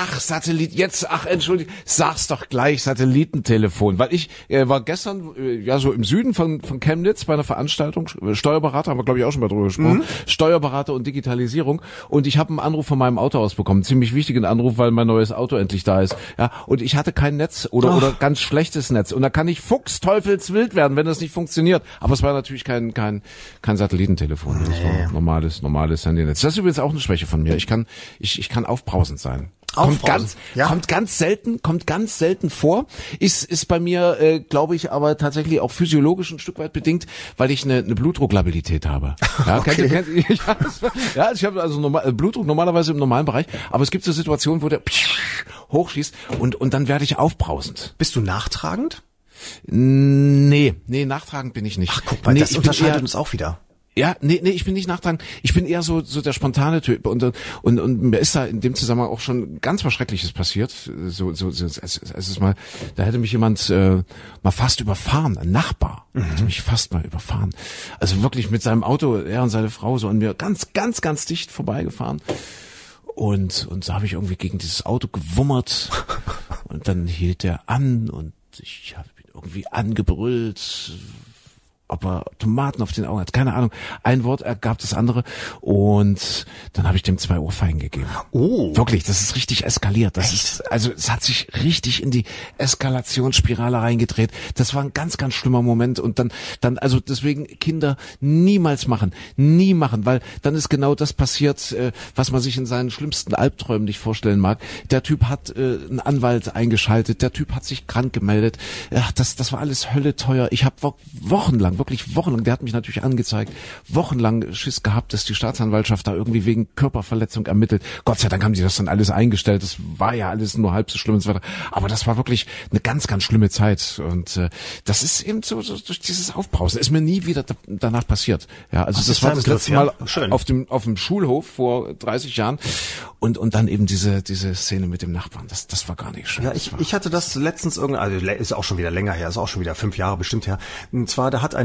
Entschuldigung, sag's doch gleich, Satellitentelefon, weil ich war gestern so im Süden von Chemnitz bei einer Veranstaltung, Steuerberater, haben wir glaube ich auch schon mal drüber gesprochen, Steuerberater und Digitalisierung und ich habe einen Anruf von meinem Auto aus bekommen, ziemlich wichtigen Anruf, weil mein neues Auto endlich da ist, und ich hatte kein Netz oder ganz schlechtes Netz und da kann ich fuchsteufelswild werden, wenn das nicht funktioniert, aber es war natürlich kein Satellitentelefon, das war normales Handynetz. Das ist übrigens auch eine Schwäche von mir, ich kann aufbrausend sein. Kommt ganz selten vor. Ist bei mir, glaube ich, aber tatsächlich auch physiologisch ein Stück weit bedingt, weil ich eine Blutdrucklabilität habe. Ja, okay. Ich habe also Blutdruck normalerweise im normalen Bereich, aber es gibt so Situationen, wo der hochschießt und dann werde ich aufbrausend. Bist du nachtragend? Nee, nachtragend bin ich nicht. Ach, guck mal, das unterscheidet uns auch wieder. Ja, nee, ich bin nicht nachtragend. Ich bin eher so der spontane Typ und mir ist da in dem Zusammenhang auch schon ganz was Schreckliches passiert. Es ist mal, da hätte mich jemand mal fast überfahren, ein Nachbar hätte mich fast mal überfahren. Also wirklich mit seinem Auto, er und seine Frau so an mir ganz dicht vorbeigefahren. Und so habe ich irgendwie gegen dieses Auto gewummert und dann hielt er an und ich habe ihn irgendwie angebrüllt, ob er Tomaten auf den Augen hat, keine Ahnung. Ein Wort ergab das andere und dann habe ich dem 2 Ohrfeigen gegeben. Oh. Wirklich, das ist richtig eskaliert. Es hat sich richtig in die Eskalationsspirale reingedreht. Das war ein ganz schlimmer Moment und dann also deswegen Kinder niemals machen, weil dann ist genau das passiert, was man sich in seinen schlimmsten Albträumen nicht vorstellen mag. Der Typ hat einen Anwalt eingeschaltet, der Typ hat sich krank gemeldet. Ach, das war alles Hölle teuer. Ich habe wochenlang, der hat mich natürlich angezeigt, wochenlang Schiss gehabt, dass die Staatsanwaltschaft da irgendwie wegen Körperverletzung ermittelt. Gott sei Dank haben die das dann alles eingestellt. Das war ja alles nur halb so schlimm und so weiter. Aber das war wirklich eine ganz schlimme Zeit. Und das ist eben so durch dieses Aufbrausen. Ist mir nie wieder danach passiert. Ja, also das war das letzte Mal auf dem Schulhof vor 30 Jahren. Und dann eben diese Szene mit dem Nachbarn. Das war gar nicht schön. Ja, ich hatte das letztens ist auch schon wieder länger her, ist auch schon wieder 5 Jahre bestimmt her. Und zwar, da hat eine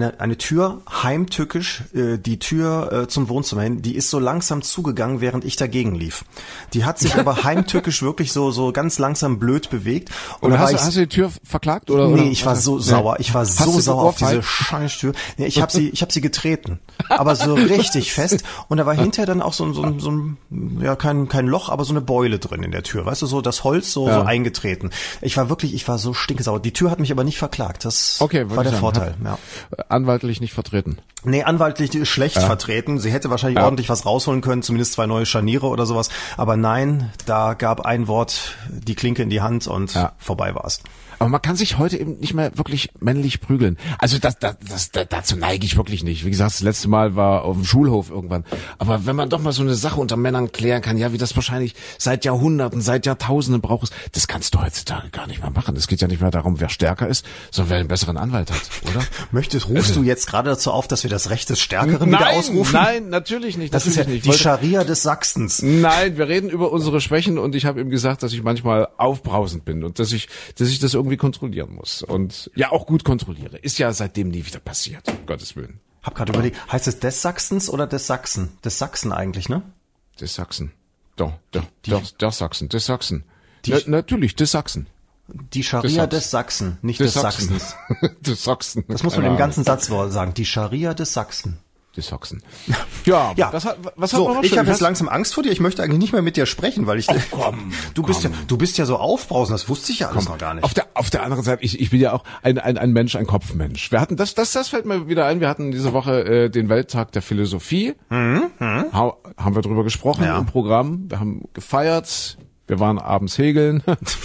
eine Tür heimtückisch, die Tür zum Wohnzimmer hin, die ist so langsam zugegangen, während ich dagegen lief. Die hat sich aber heimtückisch wirklich so ganz langsam blöd bewegt. Und hast du die Tür verklagt? Oder? Nee, ich war so sauer. Ich war so sauer auf diese Scheißtür. Nee, ich habe sie getreten. Aber so richtig fest. Und da war hinterher dann auch so ein ja, kein Loch, aber so eine Beule drin in der Tür. Weißt du, so das Holz so eingetreten. Ich war so stinkesauer. Die Tür hat mich aber nicht verklagt. Das war der Vorteil. Ja. Anwaltlich nicht vertreten. Nee, anwaltlich schlecht vertreten. Sie hätte wahrscheinlich ordentlich was rausholen können, zumindest 2 neue Scharniere oder sowas. Aber nein, da gab ein Wort die Klinke in die Hand und vorbei war's. Aber man kann sich heute eben nicht mehr wirklich männlich prügeln. Also dazu neige ich wirklich nicht. Wie gesagt, das letzte Mal war auf dem Schulhof irgendwann. Aber wenn man doch mal so eine Sache unter Männern klären kann, ja, wie das wahrscheinlich seit Jahrhunderten, seit Jahrtausenden braucht es, das kannst du heutzutage gar nicht mehr machen. Es geht ja nicht mehr darum, wer stärker ist, sondern wer einen besseren Anwalt hat, oder? Rufst du jetzt gerade dazu auf, dass wir das Recht des Stärkeren wieder ausrufen? Nein, natürlich nicht. Das ist ja die Scharia des Sachsens. Nein, wir reden über unsere Schwächen und ich habe ihm gesagt, dass ich manchmal aufbrausend bin und dass ich das irgendwie kontrollieren muss und ja auch gut kontrolliere. Ist ja seitdem nie wieder passiert, um Gottes Willen. Hab gerade überlegt, heißt es des Sachsens oder des Sachsen? Des Sachsen eigentlich, ne? Des Sachsen. Doch, der Sachsen, des Sachsen. Natürlich, des Sachsen. Die Scharia des Sachsen, nicht des Sachsens. Des Sachsen. Das muss man im ganzen Satz sagen. Die Scharia des Sachsen. Des Sachsen. Ja. Was hat man noch ich habe jetzt langsam Angst vor dir. Ich möchte eigentlich nicht mehr mit dir sprechen, weil ich du bist ja so aufbrausend. Das wusste ich ja alles noch gar nicht. Auf der anderen Seite, ich bin ja auch ein Mensch, ein Kopfmensch. Wir hatten das fällt mir wieder ein. Wir hatten diese Woche den Welttag der Philosophie. Haben wir drüber gesprochen im Programm. Wir haben gefeiert. Wir waren abends häkeln.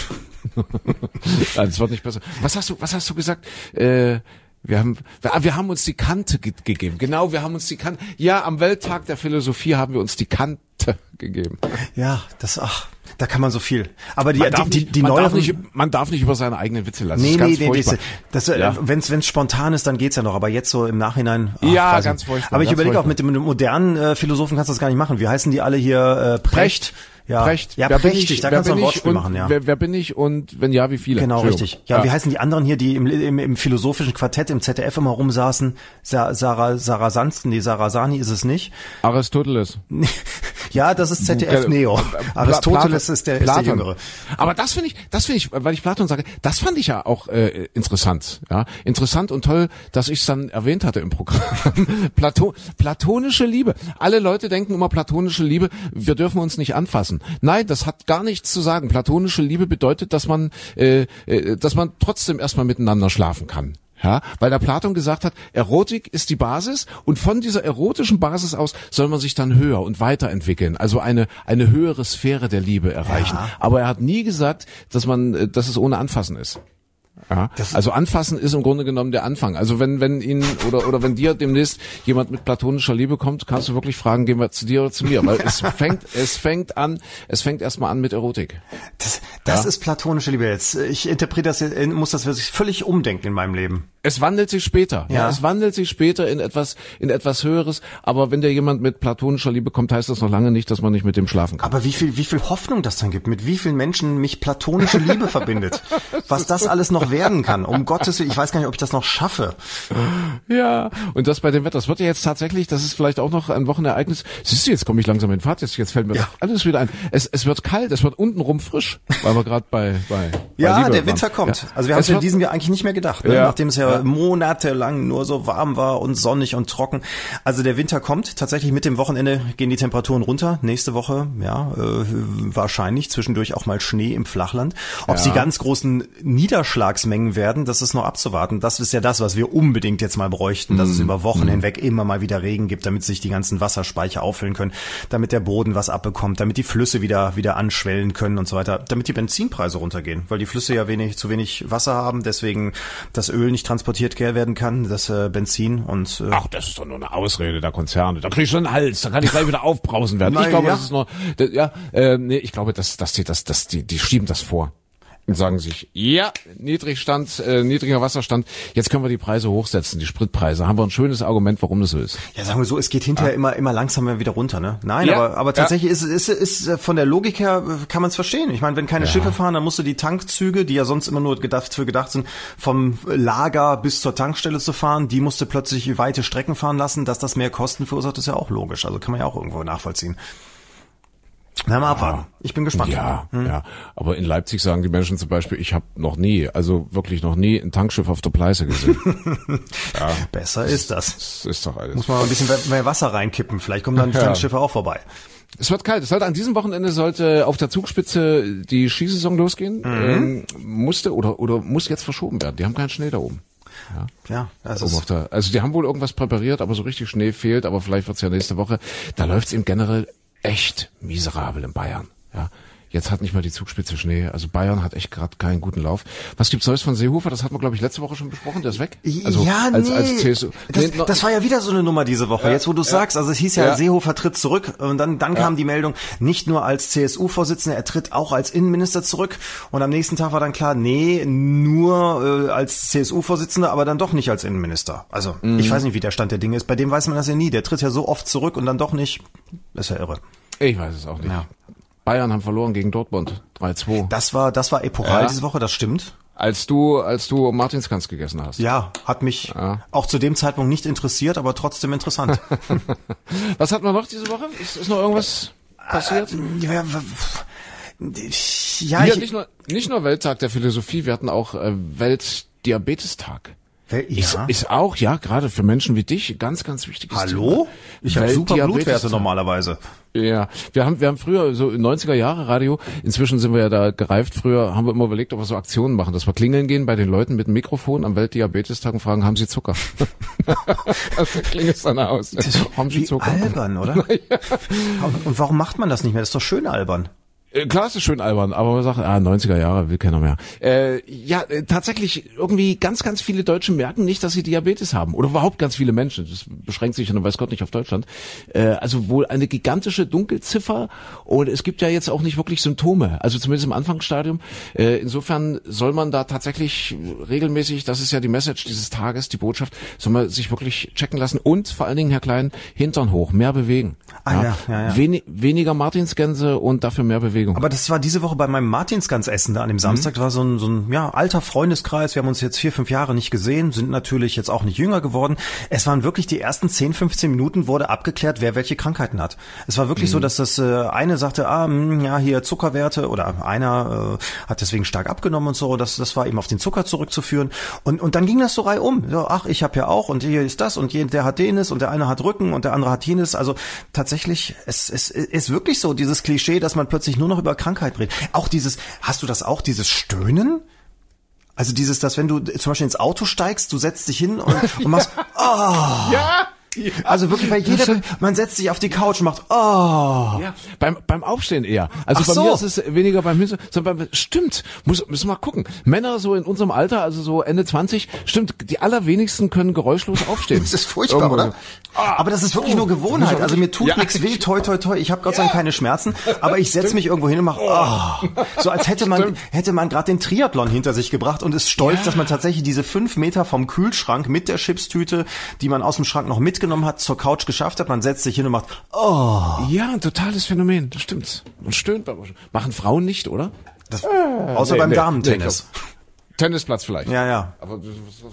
Das wird nicht besser. Was hast du gesagt? Wir haben uns die Kante gegeben. Genau, wir haben uns die Kante. Ja, am Welttag der Philosophie haben wir uns die Kante gegeben. Ja, da kann man so viel. Aber man darf nicht über seine eigenen Witze lassen. Nee, wenn's spontan ist, dann geht's ja noch. Aber jetzt so im Nachhinein. Ganz furchtbar. Aber ich überlege auch, mit dem modernen Philosophen kannst du das gar nicht machen. Wie heißen die alle hier? Precht. Ja, Precht. Ja, prächtig, da kannst du ein Wortspiel machen, ja. Wer bin ich und wenn ja, wie viele? Genau, richtig. Ja, wie heißen die anderen hier, die im philosophischen Quartett im ZDF immer rumsaßen? Sarasani ist es nicht. Aristoteles. Ja, das ist ZDF Neo. Aristoteles ist der Jüngere. Aber das finde ich, weil ich Platon sage, das fand ich ja auch interessant. Ja, interessant und toll, dass ich es dann erwähnt hatte im Programm. Platonische Liebe. Alle Leute denken immer platonische Liebe, wir dürfen uns nicht anfassen. Nein, das hat gar nichts zu sagen. Platonische Liebe bedeutet, dass man trotzdem erstmal miteinander schlafen kann. Ja, weil der Platon gesagt hat, Erotik ist die Basis und von dieser erotischen Basis aus soll man sich dann höher und weiterentwickeln, also eine höhere Sphäre der Liebe erreichen. Ja. Aber er hat nie gesagt, dass es ohne Anfassen ist. Ja, also anfassen ist im Grunde genommen der Anfang. Also wenn ihn oder wenn dir demnächst jemand mit platonischer Liebe kommt, kannst du wirklich fragen, gehen wir zu dir oder zu mir, weil es fängt erstmal an mit Erotik. Das ist platonische Liebe jetzt. Ich muss das wirklich völlig umdenken in meinem Leben. Es wandelt sich später. Ja, es wandelt sich später in etwas Höheres. Aber wenn dir jemand mit platonischer Liebe kommt, heißt das noch lange nicht, dass man nicht mit dem schlafen kann. Aber wie viel Hoffnung das dann gibt, mit wie vielen Menschen mich platonische Liebe verbindet. Was das alles noch werden kann. Um Gottes Willen, ich weiß gar nicht, ob ich das noch schaffe. Ja, und das bei dem Wetter. Das wird ja jetzt tatsächlich, das ist vielleicht auch noch ein Wochenereignis. Siehst du, jetzt komme ich langsam in Fahrt. Jetzt fällt mir alles wieder ein. Es wird kalt, es wird untenrum frisch, weil wir gerade bei ja, der Winter kommt. Ja. Also wir haben es in diesem Jahr eigentlich nicht mehr gedacht, ne? Nachdem es ja monatelang nur so warm war und sonnig und trocken. Also der Winter kommt. Tatsächlich mit dem Wochenende gehen die Temperaturen runter. Nächste Woche, wahrscheinlich zwischendurch auch mal Schnee im Flachland. Ob sie ganz großen Niederschlagsmengen werden, das ist noch abzuwarten. Das ist ja das, was wir unbedingt jetzt mal bräuchten, dass es über Wochen hinweg immer mal wieder Regen gibt, damit sich die ganzen Wasserspeicher auffüllen können, damit der Boden was abbekommt, damit die Flüsse wieder anschwellen können und so weiter, damit die Benzinpreise runtergehen, weil die Flüsse ja zu wenig Wasser haben, deswegen das Öl nicht transportiert werden kann, das Benzin und Ach, das ist doch nur eine Ausrede der Konzerne. Da krieg ich schon einen Hals, da kann ich gleich wieder aufbrausen werden. Ich glaube, das ist nur ich glaube, dass die schieben das vor. und sagen sich, ja, niedriger Wasserstand, jetzt können wir die Preise hochsetzen, die Spritpreise. Haben wir ein schönes Argument, warum das so ist. Ja, sagen wir so, es geht hinterher immer langsamer wieder runter, ne? Nein, Ja. aber tatsächlich ist von der Logik her, kann man es verstehen. Ich meine, wenn keine Schiffe fahren, dann musst du die Tankzüge, die ja sonst immer nur dafür gedacht sind, vom Lager bis zur Tankstelle zu fahren, die musst du plötzlich weite Strecken fahren lassen. Dass das mehr Kosten verursacht, ist ja auch logisch. Also kann man ja auch irgendwo nachvollziehen. Na, mal abwarten. Ich bin gespannt. Ja. Aber in Leipzig sagen die Menschen zum Beispiel, ich habe wirklich noch nie ein Tankschiff auf der Pleiße gesehen. Besser ist das. Das ist doch alles. Muss man ein bisschen mehr Wasser reinkippen. Vielleicht kommen dann die Tankschiffe auch vorbei. Es wird kalt. An diesem Wochenende sollte auf der Zugspitze die Skisaison losgehen. Muss jetzt verschoben werden. Die haben keinen Schnee da oben. Ja, das also die haben wohl irgendwas präpariert, aber so richtig Schnee fehlt. Aber vielleicht wird's ja nächste Woche. Da läuft's im generell echt miserabel in Bayern. Ja, jetzt hat nicht mal die Zugspitze Schnee. Also Bayern hat echt gerade keinen guten Lauf. Was gibt's Neues von Seehofer? Das hatten wir, glaube ich, letzte Woche schon besprochen. Der ist weg. Also als CSU. Das war ja wieder so eine Nummer diese Woche. Jetzt, wo du sagst, also es hieß ja, Seehofer tritt zurück. Und dann kam die Meldung, nicht nur als CSU-Vorsitzender, er tritt auch als Innenminister zurück. Und am nächsten Tag war dann klar, nee, nur als CSU-Vorsitzender, aber dann doch nicht als Innenminister. Also ich weiß nicht, wie der Stand der Dinge ist. Bei dem weiß man das ja nie. Der tritt ja so oft zurück und dann doch nicht. Das ist ja irre. Ich weiß es auch nicht. Ja. Bayern haben verloren gegen Dortmund 3-2. Das war epochal diese Woche, das stimmt. Als du Martinsgans gegessen hast. Ja, hat mich auch zu dem Zeitpunkt nicht interessiert, aber trotzdem interessant. Was hatten wir noch diese Woche? Ist noch irgendwas passiert? Nicht nur Welttag der Philosophie, wir hatten auch Weltdiabetestag. Ist auch, gerade für Menschen wie dich, ganz, ganz wichtiges Hallo? Thema. Ich habe super Blutwerte normalerweise. Ja, wir haben früher so 90er Jahre Radio, inzwischen sind wir ja da gereift, früher haben wir immer überlegt, ob wir so Aktionen machen, dass wir klingeln gehen bei den Leuten mit dem Mikrofon am Weltdiabetestag und fragen, haben sie Zucker? Also klingt es dann aus. Haben sie Zucker? Albern, oder? Ja. Und warum macht man das nicht mehr? Das ist doch schön albern. Klar, ist es schön albern, aber man sagt, 90er Jahre will keiner mehr. Tatsächlich irgendwie ganz, ganz viele Deutsche merken nicht, dass sie Diabetes haben. Oder überhaupt ganz viele Menschen. Das beschränkt sich ja, weiß Gott, nicht auf Deutschland. Also wohl eine gigantische Dunkelziffer und es gibt ja jetzt auch nicht wirklich Symptome. Also zumindest im Anfangsstadium. Insofern soll man da tatsächlich regelmäßig, das ist ja die Message dieses Tages, die Botschaft, soll man sich wirklich checken lassen und vor allen Dingen, Herr Klein, Hintern hoch, mehr bewegen. Weniger Martinsgänse und dafür mehr Bewegung. Aber das war diese Woche bei meinem Martinsgans-Essen da an dem Samstag. Das war so ein alter Freundeskreis. Wir haben uns jetzt 4-5 Jahre nicht gesehen, sind natürlich jetzt auch nicht jünger geworden. Es waren wirklich die ersten 10-15 Minuten wurde abgeklärt, wer welche Krankheiten hat. Es war wirklich so, dass das eine sagte, hier Zuckerwerte oder einer hat deswegen stark abgenommen und so. Das war eben auf den Zucker zurückzuführen. Und dann ging das so reihum. So, ich habe ja auch und hier ist das und der hat jenes und der eine hat Rücken und der andere hat jenes. Also tatsächlich, es ist wirklich so, dieses Klischee, dass man plötzlich nur noch über Krankheit redet. Auch hast du das auch, dieses Stöhnen? Also dass wenn du zum Beispiel ins Auto steigst, du setzt dich hin und machst, Ja! Also wirklich man setzt sich auf die Couch und macht, Ja, beim Aufstehen eher. Also bei mir ist es weniger beim Hinsetzen, sondern stimmt, müssen wir mal gucken. Männer so in unserem Alter, also so Ende 20, stimmt, die allerwenigsten können geräuschlos aufstehen. Das ist furchtbar, oder? Aber das ist wirklich nur Gewohnheit. Also mir tut nichts weh, toi, toi, toi. Ich habe Gott sei Dank keine Schmerzen, aber ich setze mich irgendwo hin und mache, so als hätte man gerade den Triathlon hinter sich gebracht und ist stolz, dass man tatsächlich diese 5 Meter vom Kühlschrank mit der Chipstüte, die man aus dem Schrank noch mitgenommen hat, zur Couch geschafft hat. Man setzt sich hin und macht, Ja, ein totales Phänomen, das stimmt. Man stöhnt beim Aufstehen. Machen Frauen nicht, oder? Außer beim Damentennis. Tennisplatz vielleicht. Ja. Aber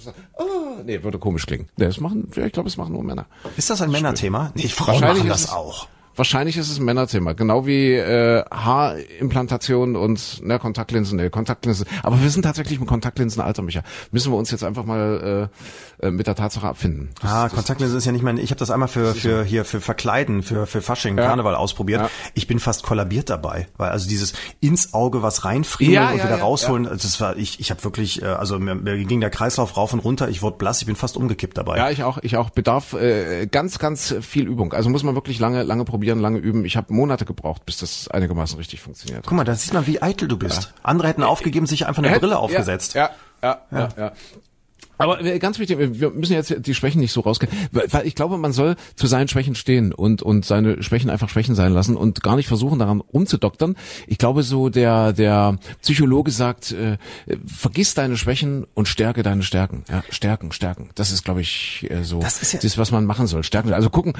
würde komisch klingen. Ich glaube, es machen nur Männer. Ist das ein Männerthema? Nee, Frauen machen das auch. Wahrscheinlich ist es ein Männerthema, genau wie Haarimplantation und Kontaktlinsen. Aber wir sind tatsächlich mit Kontaktlinsenalter, Micha. Müssen wir uns jetzt einfach mal mit der Tatsache abfinden. Kontaktlinsen ist ja nicht ich habe das einmal für Verkleiden, für Fasching, Karneval ausprobiert. Ja. Ich bin fast kollabiert dabei, weil also dieses ins Auge was reinfriemeln und wieder rausholen, das war ich habe wirklich, also mir ging der Kreislauf rauf und runter, ich wurde blass, ich bin fast umgekippt dabei. Ja, ich auch. Bedarf ganz, ganz viel Übung. Also muss man wirklich lange probieren. Lange üben. Ich habe Monate gebraucht, bis das einigermaßen richtig funktioniert. Guck mal, da sieht man, wie eitel du bist. Ja. Andere hätten aufgegeben, sich einfach eine Brille aufgesetzt. Ja. Aber ganz wichtig, wir müssen jetzt die Schwächen nicht so rausgehen, weil ich glaube, man soll zu seinen Schwächen stehen und seine Schwächen einfach Schwächen sein lassen und gar nicht versuchen, daran rumzudoktern. Ich glaube, so der Psychologe sagt, vergiss deine Schwächen und stärke deine Stärken. Ja, stärken. Das ist, glaube ich, so das, was man machen soll. Stärken. Also gucken,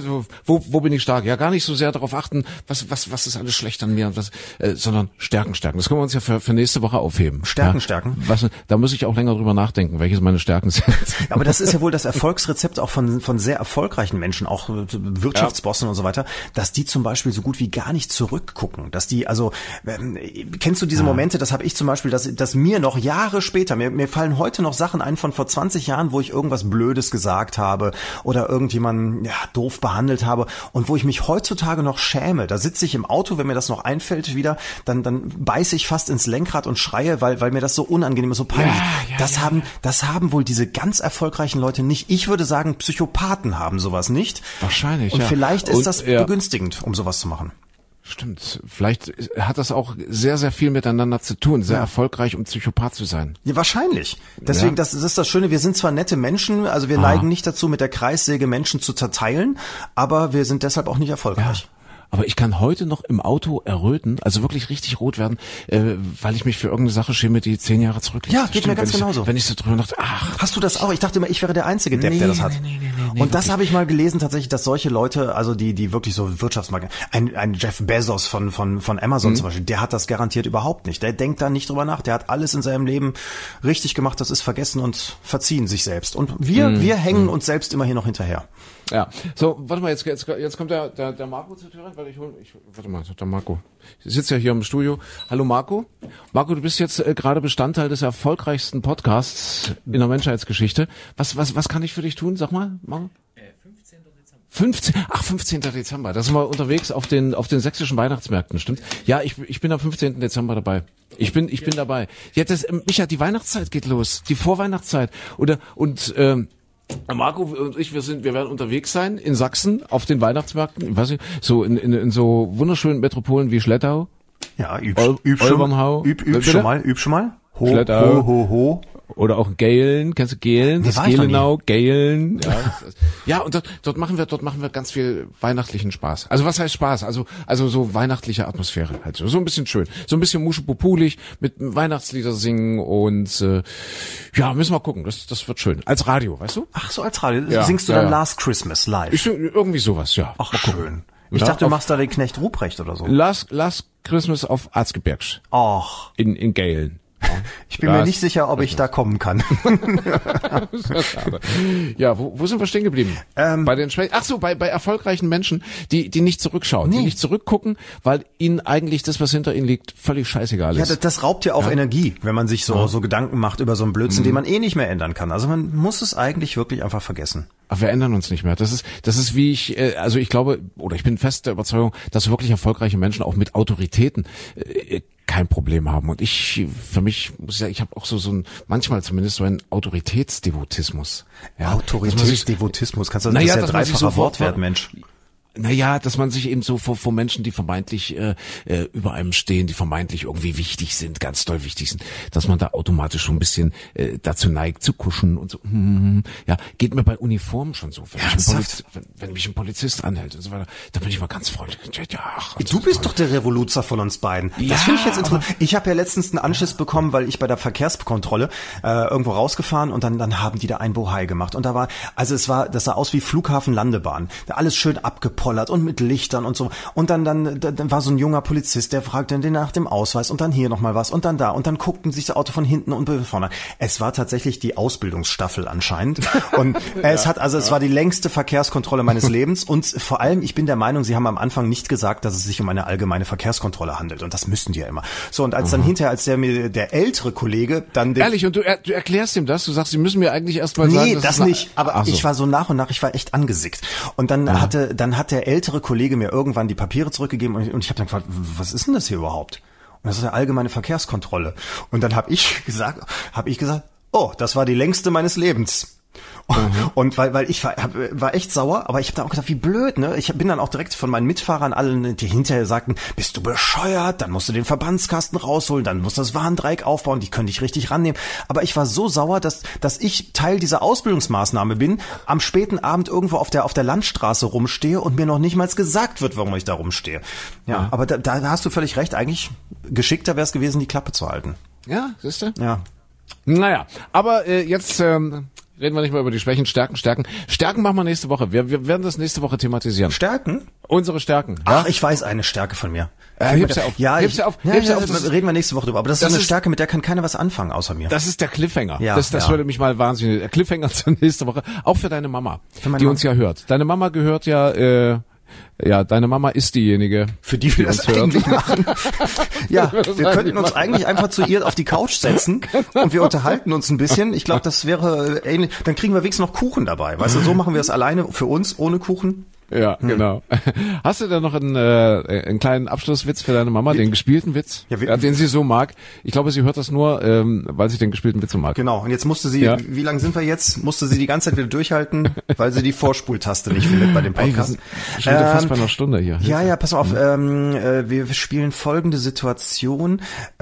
wo bin ich stark? Ja, gar nicht so sehr darauf achten, was ist alles schlecht an mir und sondern stärken. Das können wir uns ja für nächste Woche aufheben. Stärken. Da muss ich auch länger drüber nachdenken, welches meine Stärken sind. Aber das ist ja wohl das Erfolgsrezept auch von sehr erfolgreichen Menschen, auch Wirtschaftsbossen und so weiter, dass die zum Beispiel so gut wie gar nicht zurückgucken. Dass die, also, kennst du diese Momente, das habe ich zum Beispiel, dass mir noch Jahre später, mir fallen heute noch Sachen ein von vor 20 Jahren, wo ich irgendwas Blödes gesagt habe oder irgendjemanden doof behandelt habe und wo ich mich heutzutage noch schäme. Da sitze ich im Auto, wenn mir das noch einfällt wieder, dann beiße ich fast ins Lenkrad und schreie, weil mir das so unangenehm ist, so peinlich. Das haben wohl diese ganz erfolgreichen Leute nicht. Ich würde sagen, Psychopathen haben sowas nicht. Wahrscheinlich, und vielleicht ist das begünstigend, um sowas zu machen. Stimmt. Vielleicht hat das auch sehr, sehr viel miteinander zu tun. Sehr erfolgreich, um Psychopath zu sein. Ja, wahrscheinlich. Deswegen, das ist das Schöne. Wir sind zwar nette Menschen, also wir neigen nicht dazu, mit der Kreissäge Menschen zu zerteilen, aber wir sind deshalb auch nicht erfolgreich. Ja. Aber ich kann heute noch im Auto erröten, also wirklich richtig rot werden, weil ich mich für irgendeine Sache schäme, die 10 Jahre zurückliegt. Ja, geht mir ganz genauso. Wenn ich so drüber dachte, Hast du das auch? Ich dachte immer, ich wäre der einzige Depp, der das hat. Nee, und das habe ich mal gelesen tatsächlich, dass solche Leute, also die wirklich so Wirtschaftsmarken, ein Jeff Bezos von Amazon zum Beispiel, der hat das garantiert überhaupt nicht. Der denkt da nicht drüber nach. Der hat alles in seinem Leben richtig gemacht, das ist vergessen und verziehen sich selbst. Und wir hängen uns selbst immer hier noch hinterher. Ja, so, warte mal, jetzt kommt der Marco zur Tür rein, weil warte mal, der Marco. Ich sitze ja hier im Studio. Hallo Marco. Marco, du bist jetzt gerade Bestandteil des erfolgreichsten Podcasts in der Menschheitsgeschichte. Was kann ich für dich tun? Sag mal, Marco. 15. Dezember. Da sind wir unterwegs auf den sächsischen Weihnachtsmärkten, stimmt? Ja, ich bin am 15. Dezember dabei. Ich bin dabei. Ja, Micha, die Weihnachtszeit geht los. Die Vorweihnachtszeit. Marco und ich, wir werden unterwegs sein in Sachsen auf den Weihnachtsmärkten, ich weiß nicht, so in so wunderschönen Metropolen wie Schlettau. Ja, üb schon mal. Schlettau. Ho. Oder auch Gehlen, kennst du Gehlen? Nee, das Gehlenau, Gehlen. Ja, und dort machen wir ganz viel weihnachtlichen Spaß. Also was heißt Spaß? Also so weihnachtliche Atmosphäre halt so ein bisschen schön. So ein bisschen muschepopulig mit Weihnachtslieder singen und müssen wir gucken, das wird schön. Als Radio, weißt du? Ach so, als Radio. Ja, singst du dann Last Christmas live? Irgendwie sowas, ja. Ach, schön. Ich dachte, du machst da den Knecht Ruprecht oder so. Last Christmas auf Erzgebirgs. Ach. In Gehlen. Ich bin mir nicht sicher, ob ich da kommen kann. Ja, wo sind wir stehen geblieben? Bei den bei erfolgreichen Menschen, die nicht zurückschauen, die nicht zurückgucken, weil ihnen eigentlich das, was hinter ihnen liegt, völlig scheißegal ist. Ja, das raubt ja auch Energie, wenn man sich so Gedanken macht über so einen Blödsinn, den man nicht mehr ändern kann. Also man muss es eigentlich wirklich einfach vergessen. Aber wir ändern uns nicht mehr. Das ist wie ich glaube, oder ich bin fest der Überzeugung, dass wirklich erfolgreiche Menschen auch mit Autoritäten kein Problem haben. Und für mich muss ich sagen, ich habe auch so ein, manchmal zumindest so einen Autoritätsdevotismus. Ja, Autoritätsdevotismus, kannst du das ist ja dreifacher Wortwert, Mensch. Naja, dass man sich eben so vor Menschen, die vermeintlich über einem stehen, die vermeintlich irgendwie wichtig sind, ganz doll wichtig sind, dass man da automatisch schon ein bisschen dazu neigt zu kuschen und so. Ja, geht mir bei Uniformen schon so. Wenn mich ein Polizist anhält und so weiter, da bin ich mal ganz freundlich. Du bist doch der Revoluzer von uns beiden. Das finde ich jetzt interessant. Ich habe ja letztens einen Anschiss bekommen, weil ich bei der Verkehrskontrolle irgendwo rausgefahren und dann haben die da ein Bohai gemacht. Und das sah aus wie Flughafen-Landebahn. Alles schön abgepolt und mit Lichtern und so. Und dann war so ein junger Polizist, der fragte den nach dem Ausweis und dann hier nochmal was und dann da. Und dann guckten sich das Auto von hinten und vorne an. Es war tatsächlich die Ausbildungsstaffel anscheinend. Und es war die längste Verkehrskontrolle meines Lebens. Und vor allem, ich bin der Meinung, sie haben am Anfang nicht gesagt, dass es sich um eine allgemeine Verkehrskontrolle handelt. Und das müssen die ja immer. So, und als dann hinterher, der ältere Kollege dann... Ehrlich, und du erklärst ihm das? Du sagst, sie müssen mir eigentlich erst mal sagen... Nee, das nicht. Aber ich war so nach und nach, ich war echt angesickt. Und dann hat der ältere Kollege mir irgendwann die Papiere zurückgegeben und ich habe dann gefragt, was ist denn das hier überhaupt? Und das ist eine allgemeine Verkehrskontrolle. Und dann habe ich gesagt, oh, das war die längste meines Lebens. Und weil ich war echt sauer, aber ich habe dann auch gedacht, wie blöd, ne? Ich bin dann auch direkt von meinen Mitfahrern allen, die hinterher sagten, bist du bescheuert, dann musst du den Verbandskasten rausholen, dann musst du das Warndreieck aufbauen, die können dich richtig rannehmen. Aber ich war so sauer, dass ich Teil dieser Ausbildungsmaßnahme bin, am späten Abend irgendwo auf der Landstraße rumstehe und mir noch nicht mal gesagt wird, warum ich da rumstehe. Ja. Aber da hast du völlig recht, eigentlich geschickter wäre es gewesen, die Klappe zu halten. Ja, siehst du? Ja. Naja, aber jetzt reden wir nicht mehr über die Schwächen, Stärken. Stärken machen wir nächste Woche. Wir werden das nächste Woche thematisieren. Stärken? Unsere Stärken. Ach, ich weiß eine Stärke von mir. Heb's auf. Heb's auf. Reden wir nächste Woche drüber. Aber das ist eine Stärke, mit der kann keiner was anfangen, außer mir. Das ist der Cliffhanger. Ja, das würde mich mal wahnsinnig. Der Cliffhanger zur nächste Woche. Auch für deine Mama, die uns ja hört. Deine Mama gehört ja, deine Mama ist diejenige, für die wir das eigentlich machen. Ja, wir könnten uns eigentlich einfach zu ihr auf die Couch setzen und wir unterhalten uns ein bisschen. Ich glaube, das wäre ähnlich. Dann kriegen wir wenigstens noch Kuchen dabei. Weißt du, so machen wir es alleine für uns, ohne Kuchen. Ja, genau. Hast du denn noch einen kleinen Abschlusswitz für deine Mama, den gespielten Witz, den sie so mag? Ich glaube, sie hört das nur, weil sie den gespielten Witz so mag. Genau, und jetzt musste sie, wie lange sind wir jetzt? Musste sie die ganze Zeit wieder durchhalten, weil sie die Vorspultaste nicht findet bei dem Podcast. Schon wieder fast bei einer Stunde hier. Ja, pass auf, wir spielen folgende Situation.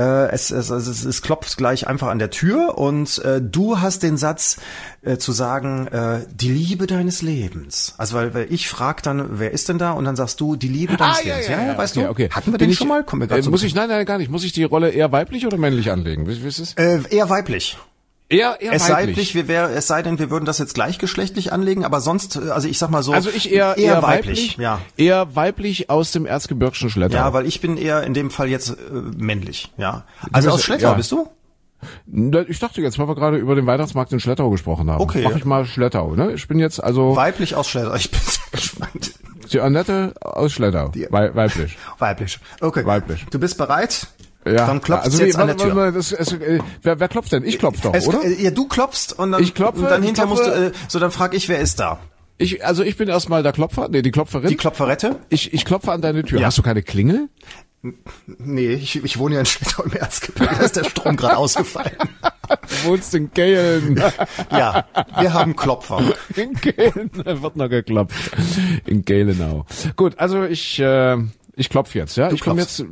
Es klopft gleich einfach an der Tür und du hast den Satz zu sagen, die Liebe deines Lebens. Also weil ich frage dann, wer ist denn da? Und dann sagst du, die Liebe deines Lebens. Ja, weißt du? Okay. Hatten wir den schon mal? Kommen wir grad Nein, gar nicht. Muss ich die Rolle eher weiblich oder männlich anlegen? Wie ist es? Eher weiblich. Eher weiblich. Es sei denn, wir würden das jetzt gleichgeschlechtlich anlegen, aber sonst, also ich sag mal so. Also ich eher weiblich. Ja. Eher weiblich aus dem Erzgebirgischen Schlettau. Ja, weil ich bin eher in dem Fall jetzt männlich, ja. Also aus Schlettau bist du? Ich dachte jetzt, weil wir gerade über den Weihnachtsmarkt in Schlettau gesprochen haben. Okay. Mach ich mal Schlettau, ne? Ich bin jetzt also... Weiblich aus Schlettau, ich bin sehr gespannt. Die Annette aus Schlettau. Weiblich. Weiblich. Okay. Weiblich. Du bist bereit? Ja. Dann klopfst du jetzt an der Tür. Wer klopft denn? Ich klopf doch, oder? Ja, du klopfst und dann, ich klopfe, und dann hinterher musst du, dann frag ich, wer ist da? Ich bin erstmal der Klopfer, die Klopferin. Die Klopferette? Ich klopfe an deine Tür. Ja. Hast du keine Klingel? Nee, ich wohne ja in Schlettau im Erzgebirge, da ist der Strom gerade ausgefallen. Du wohnst in Gehlen. Ja, wir haben Klopfer. In Gehlen wird noch geklopft. In Gehlenau. Gut, also ich klopfe jetzt, ja? Du ich komme jetzt,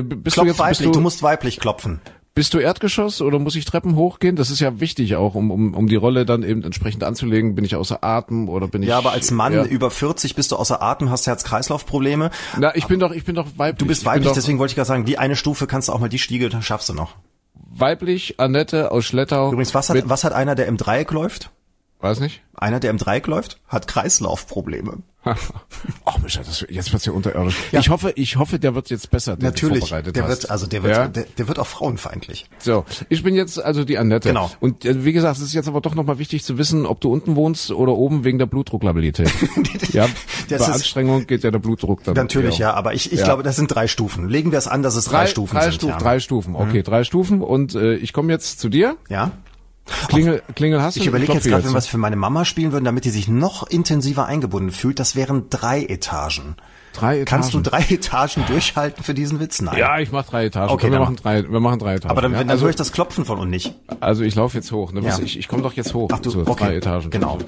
du musst weiblich klopfen. Bist du Erdgeschoss oder muss ich Treppen hochgehen? Das ist ja wichtig auch, um die Rolle dann eben entsprechend anzulegen. Bin ich außer Atem oder bin ich... Ja, aber als Mann über 40 bist du außer Atem, hast Herz-Kreislauf-Probleme. Na, ich bin doch weiblich. Du bist weiblich, deswegen wollte ich gerade sagen, die eine Stufe kannst du auch mal, die Stiege, dann schaffst du noch. Weiblich, Annette aus Schlettau. Übrigens, was hat einer, der im Dreieck läuft? Weiß nicht. Einer, der im Dreieck läuft, hat Kreislaufprobleme. Ach Micha, jetzt wird's ja unterirdisch. Ja. Ich hoffe, der wird jetzt besser, der natürlich vorbereitet der hast. Der wird auch frauenfeindlich. So, ich bin jetzt also die Annette. Genau. Und wie gesagt, es ist jetzt aber doch nochmal wichtig zu wissen, ob du unten wohnst oder oben wegen der Blutdrucklabilität. Ja, bei Anstrengung geht ja der Blutdruck dann. Natürlich, ja, aber ich glaube, das sind 3 Stufen. Legen wir es an, dass es 3 Stufen sind. 3 Stufen, okay, 3 Stufen und ich komme jetzt zu dir. Ja. Klingel hast du? Ich überlege jetzt gerade, wenn wir es für meine Mama spielen würden, damit die sich noch intensiver eingebunden fühlt, das wären 3 Etagen. 3 Etagen. Kannst du 3 Etagen durchhalten für diesen Witz? Nein. Ja, ich mache 3 Etagen. Okay, wir machen 3 Etagen. Aber dann höre ich das Klopfen von und nicht. Also ich laufe jetzt hoch. Ne? Ja. Ich komme doch jetzt hoch. Ach du, so, okay. 3 Etagen. Genau.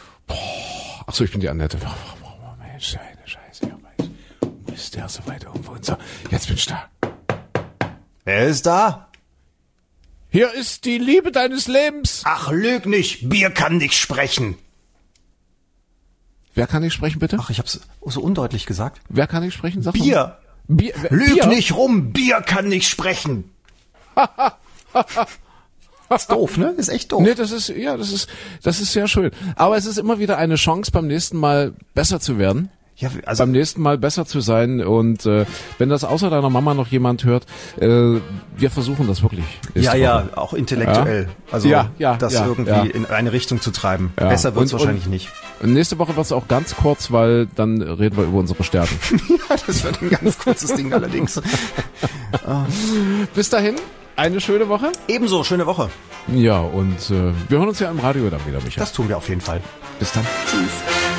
Ach so, ich bin die Annette. Mensch, eine Scheiße. Ist der so weit irgendwo? So, jetzt bin ich da. Wer ist da? Hier ist die Liebe deines Lebens. Ach, lüg nicht. Bier kann nicht sprechen. Wer kann nicht sprechen, bitte? Ach, ich hab's so undeutlich gesagt. Wer kann nicht sprechen? Sag Bier. Bier. Lüg nicht rum. Bier kann nicht sprechen. Ist doof, ne? Ist echt doof. Nee, das ist sehr schön. Aber es ist immer wieder eine Chance, beim nächsten Mal besser zu werden. Ja, also beim nächsten Mal besser zu sein und wenn das außer deiner Mama noch jemand hört, wir versuchen das wirklich. Ja, auch intellektuell. Ja? Also das ja, irgendwie in eine Richtung zu treiben. Ja. Besser wird's wahrscheinlich nicht. Nächste Woche wird's auch ganz kurz, weil dann reden wir über unsere Stärken. Ja, das wird ein ganz kurzes Ding allerdings. Bis dahin, eine schöne Woche. Ebenso, schöne Woche. Ja, und wir hören uns ja im Radio dann wieder, Michael. Das tun wir auf jeden Fall. Bis dann. Tschüss.